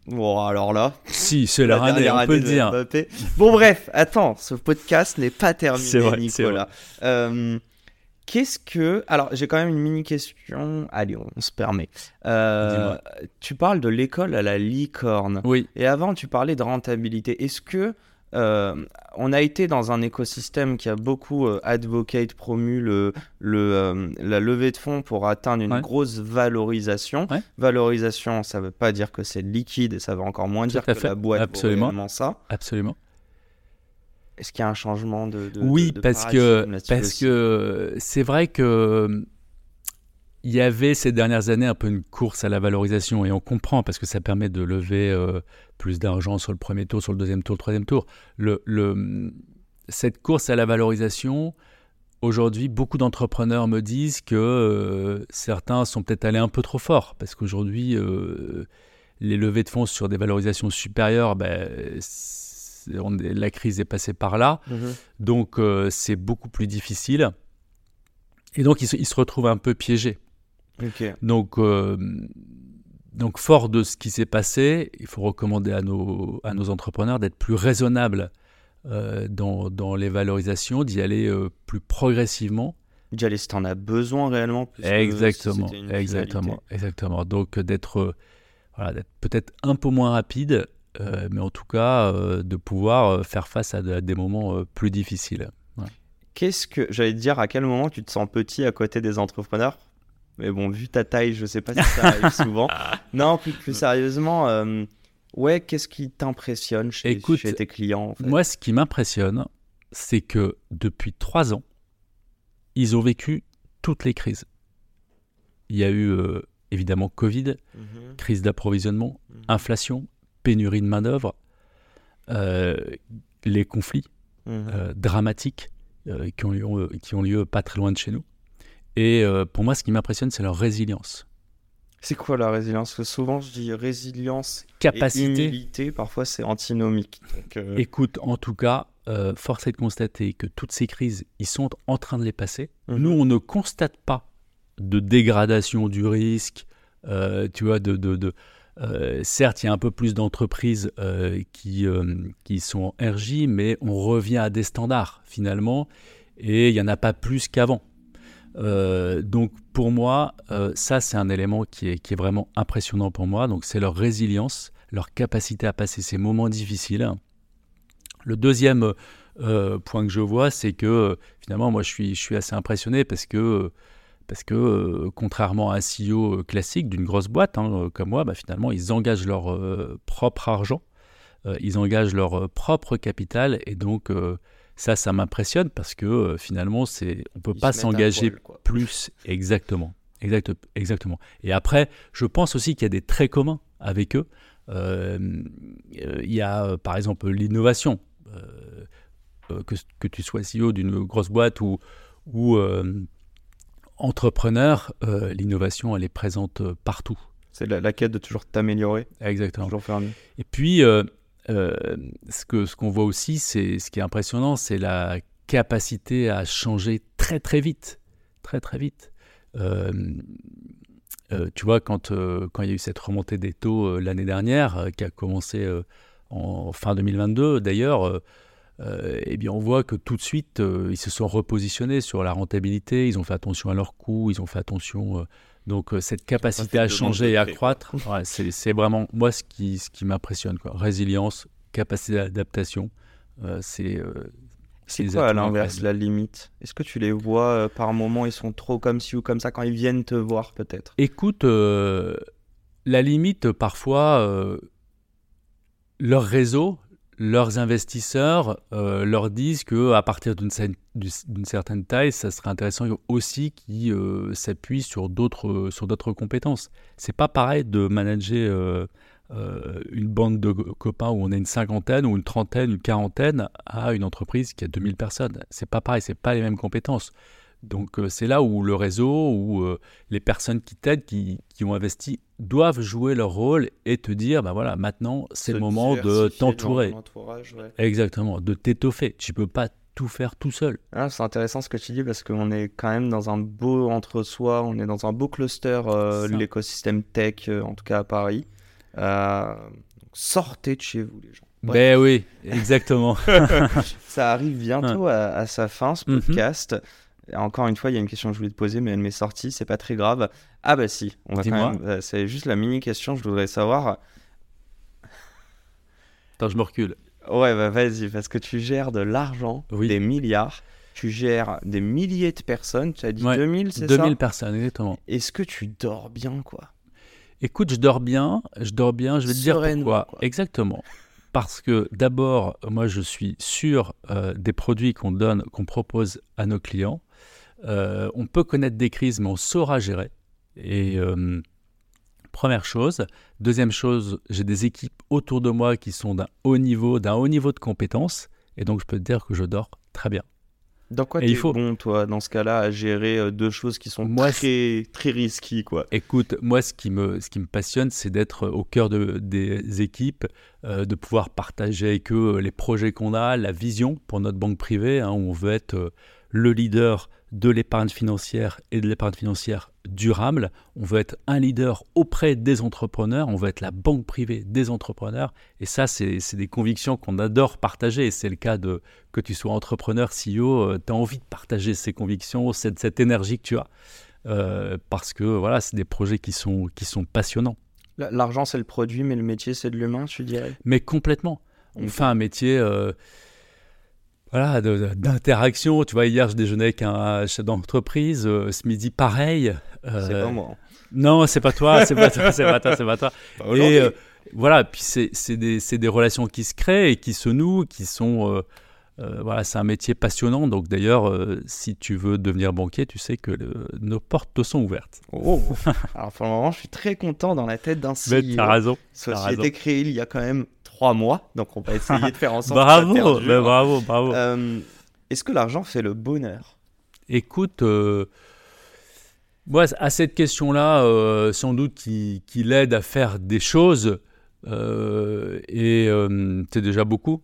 Bon, alors là... Si, c'est leur année, on peut le dire. Mbappé. Bon, bref, attends, ce podcast n'est pas terminé, c'est vrai, Nicolas. C'est vrai. Euh, qu'est-ce que... Alors, j'ai quand même une mini-question. Allez, on, on se permet. Euh, tu parles de l'école à la licorne. Oui. Et avant, tu parlais de rentabilité. Est-ce que... Euh, on a été dans un écosystème qui a beaucoup euh, advocate, promu le, le, euh, la levée de fonds pour atteindre une ouais. grosse valorisation. Ouais. Valorisation, ça ne veut pas dire que c'est liquide et ça veut encore moins Tout dire à que fait. la boîte Absolument. vaut réellement ça. Absolument. Est-ce qu'il y a un changement de, de Oui, de, de parce que parce aussi que c'est vrai que il y avait ces dernières années un peu une course à la valorisation et on comprend parce que ça permet de lever euh, plus d'argent sur le premier tour, sur le deuxième tour, le troisième tour. Le, le, cette course à la valorisation, aujourd'hui, beaucoup d'entrepreneurs me disent que euh, certains sont peut-être allés un peu trop fort parce qu'aujourd'hui, euh, les levées de fonds sur des valorisations supérieures, ben, on est, la crise est passée par là, mmh. donc euh, c'est beaucoup plus difficile. Et donc, ils se, ils se retrouvent un peu piégés. Okay. Donc, euh, donc, fort de ce qui s'est passé, il faut recommander à nos, à nos entrepreneurs d'être plus raisonnables euh, dans, dans les valorisations, d'y aller euh, plus progressivement. D'y aller si tu en as besoin réellement. Exactement, si exactement, exactement. Donc, d'être, euh, voilà, d'être peut-être un peu moins rapide, euh, mais en tout cas, euh, de pouvoir faire face à, de, à des moments euh, plus difficiles. Ouais. Qu'est-ce que, j'allais te dire, à quel moment tu te sens petit à côté des entrepreneurs ? Mais bon, vu ta taille, je sais pas si ça arrive souvent. Non, plus, plus sérieusement, euh, ouais, qu'est-ce qui t'impressionne chez, Écoute, chez tes clients en fait ? Moi, ce qui m'impressionne, c'est que depuis trois ans, ils ont vécu toutes les crises. Il y a eu euh, évidemment Covid, mm-hmm. crise d'approvisionnement, mm-hmm. inflation, pénurie de main-d'œuvre, euh, les conflits mm-hmm. euh, dramatiques euh, qui, ont lieu, qui ont lieu pas très loin de chez nous. Et euh, pour moi, ce qui m'impressionne, c'est leur résilience. C'est quoi la résilience ? Parce que souvent, je dis résilience Capacité. et humilité. Parfois, c'est antinomique. Donc, euh... Écoute, en tout cas, euh, force est de constater que toutes ces crises, ils sont en train de les passer. Mm-hmm. Nous, on ne constate pas de dégradation du risque. Euh, tu vois, de, de, de, euh, certes, il y a un peu plus d'entreprises euh, qui, euh, qui sont en R J, mais on revient à des standards, finalement. Et il n'y en a pas plus qu'avant. Euh, donc pour moi, euh, ça c'est un élément qui est, qui est vraiment impressionnant pour moi. Donc c'est leur résilience, leur capacité à passer ces moments difficiles. Le deuxième euh, point que je vois, c'est que finalement moi je suis, je suis assez impressionné parce que, parce que euh, contrairement à un C E O classique d'une grosse boîte hein, comme moi, bah, finalement ils engagent leur euh, propre argent, euh, ils engagent leur propre capital et donc euh, Ça, ça m'impressionne parce que euh, finalement, c'est, on ne peut Ils pas se s'engager poil, quoi. plus. Exactement. Exact, exactement. Et après, je pense aussi qu'il y a des traits communs avec eux. Euh, euh, il y a, euh, par exemple, l'innovation. Euh, euh, que, que tu sois C E O d'une grosse boîte ou, ou euh, entrepreneur, euh, l'innovation, elle est présente partout. C'est la, la quête de toujours t'améliorer. Exactement. Toujours faire mieux. Et puis... Euh, Euh, ce, que, ce qu'on voit aussi, c'est, ce qui est impressionnant, c'est la capacité à changer très très vite, très très vite. Euh, euh, tu vois, quand, euh, quand il y a eu cette remontée des taux euh, l'année dernière, euh, qui a commencé euh, en fin deux mille vingt-deux d'ailleurs, euh, euh, eh bien on voit que tout de suite, euh, ils se sont repositionnés sur la rentabilité, ils ont fait attention à leurs coûts, ils ont fait attention... Euh, Donc, euh, cette capacité à changer et à croître, ouais, c'est, c'est vraiment, moi, ce qui, ce qui m'impressionne, quoi. Résilience, capacité d'adaptation, euh, c'est... Euh, c'est quoi, à l'inverse, la limite ? Est-ce que tu les vois, euh, par moment, ils sont trop comme ci ou comme ça, quand ils viennent te voir, peut-être ? Écoute, euh, la limite, parfois, euh, leur réseau, leurs investisseurs euh, leur disent qu'à partir d'une, d'une certaine taille, ça serait intéressant aussi qu'ils euh, s'appuient sur d'autres, sur d'autres compétences. C'est pas pareil de manager euh, euh, une bande de copains où on est une cinquantaine ou une trentaine, une quarantaine à une entreprise qui a deux mille personnes. C'est pas pareil, c'est pas les mêmes compétences. Donc euh, c'est là où le réseau, où euh, les personnes qui t'aident, qui, qui ont investi, doivent jouer leur rôle et te dire, ben voilà, maintenant c'est le moment de t'entourer. Ouais. Exactement, de t'étoffer. Tu peux pas tout faire tout seul. Ah, c'est intéressant ce que tu dis parce qu'on est quand même dans un beau entre-soi, on est dans un beau cluster, euh, l'écosystème tech, euh, en tout cas à Paris. Euh, sortez de chez vous, les gens. Bref. Ben oui, exactement. Ça arrive bientôt à, à sa fin, ce podcast. Mm-hmm. Encore une fois, il y a une question que je voulais te poser, mais elle m'est sortie, c'est pas très grave. Ah bah si, on va Dis-moi. quand même. Euh, c'est juste la mini question, je voudrais savoir. Attends, je me recule. Ouais, bah vas-y, parce que tu gères de l'argent, oui. des milliards, tu gères des milliers de personnes, tu as dit ouais, deux mille, c'est deux ça ? deux mille personnes, exactement. Est-ce que tu dors bien, quoi ? Écoute, je dors bien, je dors bien, je vais te dire pourquoi. Quoi. Exactement. Parce que d'abord, moi, je suis sûr euh, des produits qu'on donne, qu'on propose à nos clients. Euh, on peut connaître des crises, mais on saura gérer. Et euh, première chose. Deuxième chose, j'ai des équipes autour de moi qui sont d'un haut niveau, d'un haut niveau de compétences. Et donc, je peux te dire que je dors très bien. Dans quoi tu es faut... bon, toi, dans ce cas-là, à gérer deux choses qui sont moi, très, très risquées, quoi. Écoute, moi, ce qui me, ce qui me passionne, c'est d'être au cœur de, des équipes, euh, de pouvoir partager avec eux les projets qu'on a, la vision pour notre banque privée, hein, où on veut être euh, le leader de l'épargne financière et de l'épargne financière durable. On veut être un leader auprès des entrepreneurs, on veut être la banque privée des entrepreneurs. Et ça, c'est, c'est des convictions qu'on adore partager. Et c'est le cas de que tu sois entrepreneur, C E O, euh, tu as envie de partager ces convictions, cette, cette énergie que tu as. Euh, parce que voilà, c'est des projets qui sont, qui sont passionnants. L'argent, c'est le produit, mais le métier, c'est de l'humain, tu dirais ? Mais complètement. On okay. fait un métier... Euh, Voilà, de, de, d'interaction. Tu vois, hier, je déjeunais avec un chef d'entreprise. Euh, ce midi, pareil. Euh, c'est pas moi. Non, c'est pas toi, c'est pas toi, c'est pas toi, c'est pas toi. Pas et euh, voilà, puis c'est, c'est, des, c'est des relations qui se créent et qui se nouent, qui sont... Euh, euh, voilà, c'est un métier passionnant. Donc d'ailleurs, euh, si tu veux devenir banquier, tu sais que le, nos portes te sont ouvertes. Oh. Alors pour le moment, je suis très content dans la tête d'un C E O. Mais t'as raison. Société créée il y a quand même trois mois, donc on va essayer de faire en sorte bravo, que ça perdure. Mais bravo, bravo. Euh, est-ce que l'argent fait le bonheur ? Écoute, euh, moi, à cette question-là, euh, sans doute qu'il, qu'il aide à faire des choses, euh, et euh, c'est déjà beaucoup.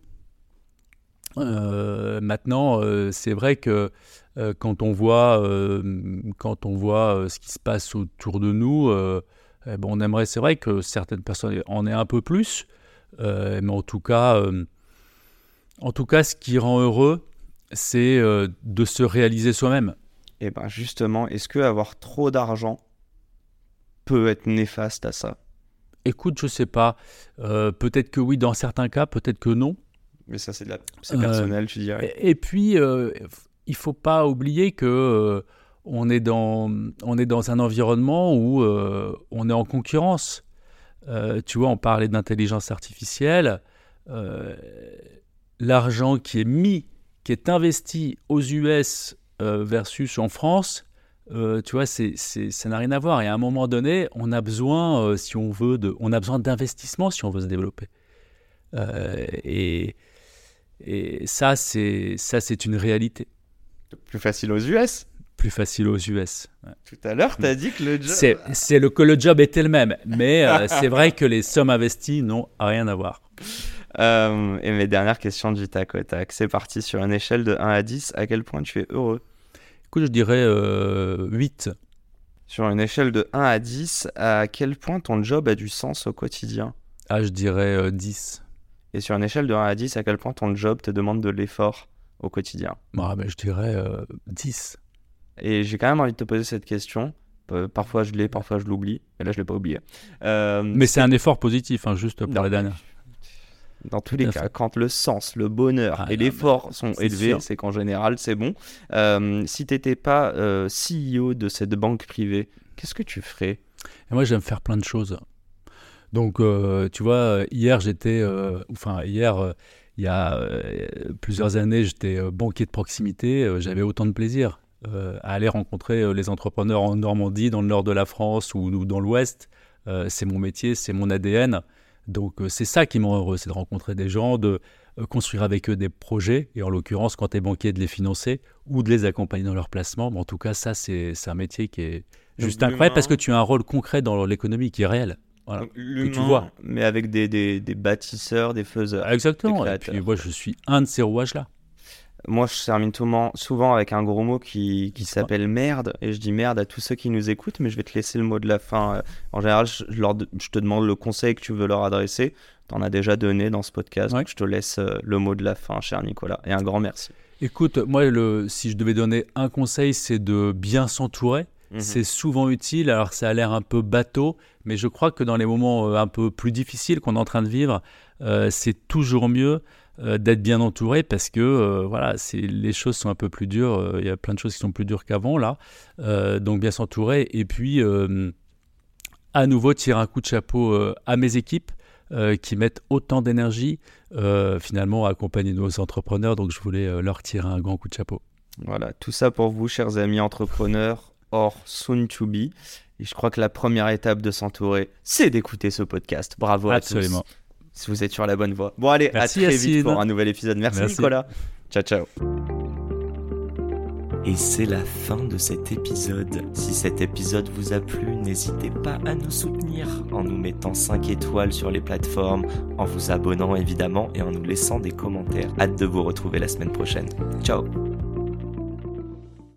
Euh, maintenant, euh, c'est vrai que euh, quand on voit, euh, quand on voit euh, ce qui se passe autour de nous, euh, eh ben, on aimerait, c'est vrai que certaines personnes en aient un peu plus, euh, mais en tout cas, euh, en tout cas, ce qui rend heureux, c'est euh, de se réaliser soi-même. Et ben justement, est-ce que avoir trop d'argent peut être néfaste à ça ? Écoute, je sais pas. Euh, peut-être que oui, dans certains cas, peut-être que non. Mais ça, c'est, de la... c'est personnel, euh, tu dirais. Et, et puis, euh, il ne faut pas oublier qu'on euh, est, dans, on est dans un environnement où euh, on est en concurrence. Euh, tu vois, on parlait d'intelligence artificielle. Euh, l'argent qui est mis, qui est investi aux U S euh, versus en France, euh, tu vois, c'est, c'est, ça n'a rien à voir. Et à un moment donné, on a besoin, euh, si on veut, de, on a besoin d'investissement si on veut se développer. Euh, et... Et ça c'est, ça, c'est une réalité. Plus facile aux U S ? Plus facile aux U S. Ouais. Tout à l'heure, tu as dit que le job... C'est, c'est le, que le job était le même. Mais euh, c'est vrai que les sommes investies n'ont rien à voir. Euh, et mes dernières questions du tac au tac. C'est parti. Sur une échelle de un à dix, à quel point tu es heureux ? Écoute, je dirais euh, huit. Sur une échelle de un à dix, à quel point ton job a du sens au quotidien ? Ah, je dirais euh, dix. Et sur une échelle de un à dix, à quel point ton job te demande de l'effort au quotidien ? Ah, ben, je dirais euh, dix. Et j'ai quand même envie de te poser cette question. Euh, parfois je l'ai, parfois je l'oublie. Et là, je ne l'ai pas oublié. Euh, Mais c'est, c'est un effort positif, hein, juste pour non, la dernière. Dans tous les cas, quand le sens, le bonheur ah, et non, l'effort sont c'est élevés, sûr. C'est qu'en général, c'est bon. Euh, si tu n'étais pas euh, C E O de cette banque privée, qu'est-ce que tu ferais ? Et moi, j'aime faire plein de choses. Donc, euh, tu vois, hier, j'étais... Euh, enfin, hier, euh, il y a euh, plusieurs années, j'étais euh, banquier de proximité. Euh, j'avais autant de plaisir euh, à aller rencontrer euh, les entrepreneurs en Normandie, dans le nord de la France ou, ou dans l'ouest. Euh, c'est mon métier, c'est mon A D N. Donc, euh, c'est ça qui me rend heureux, c'est de rencontrer des gens, de euh, construire avec eux des projets. Et en l'occurrence, quand tu es banquier, de les financer ou de les accompagner dans leur placement. Mais en tout cas, ça, c'est, c'est un métier qui est juste Donc, incroyable parce que tu as un rôle concret dans l'économie qui est réel. Voilà. Donc, l'humain, que tu vois. Mais avec des, des, des bâtisseurs, des faiseurs. Exactement. Des et puis moi, je suis un de ces rouages-là. Moi, je termine souvent avec un gros mot qui, qui s'appelle merde. Et je dis merde à tous ceux qui nous écoutent, mais je vais te laisser le mot de la fin. En général, je, leur, je te demande le conseil que tu veux leur adresser. Tu en as déjà donné dans ce podcast. Ouais. Donc je te laisse le mot de la fin, cher Nicolas. Et un grand merci. Écoute, moi, le, si je devais donner un conseil, c'est de bien s'entourer. Mmh. C'est souvent utile. Alors, ça a l'air un peu bateau, mais je crois que dans les moments un peu plus difficiles qu'on est en train de vivre, euh, c'est toujours mieux euh, d'être bien entouré parce que euh, voilà, c'est, les choses sont un peu plus dures. Il y a plein de choses qui sont plus dures qu'avant, là. Euh, donc, bien s'entourer. Et puis, euh, à nouveau, tirer un coup de chapeau euh, à mes équipes. Euh, qui mettent autant d'énergie euh, finalement à accompagner nos entrepreneurs. Donc, je voulais euh, leur tirer un grand coup de chapeau. Voilà, tout ça pour vous, chers amis entrepreneurs, or soon to be. Et je crois que la première étape de s'entourer, c'est d'écouter ce podcast. Bravo Absolument. à tous. Si vous êtes sur la bonne voie. Bon, allez, Merci, à très Yacine. Vite pour un nouvel épisode. Merci, Merci Nicolas. Ciao, ciao. Et c'est la fin de cet épisode. Si cet épisode vous a plu, n'hésitez pas à nous soutenir en nous mettant cinq étoiles sur les plateformes, en vous abonnant évidemment et en nous laissant des commentaires. Hâte de vous retrouver la semaine prochaine. Ciao!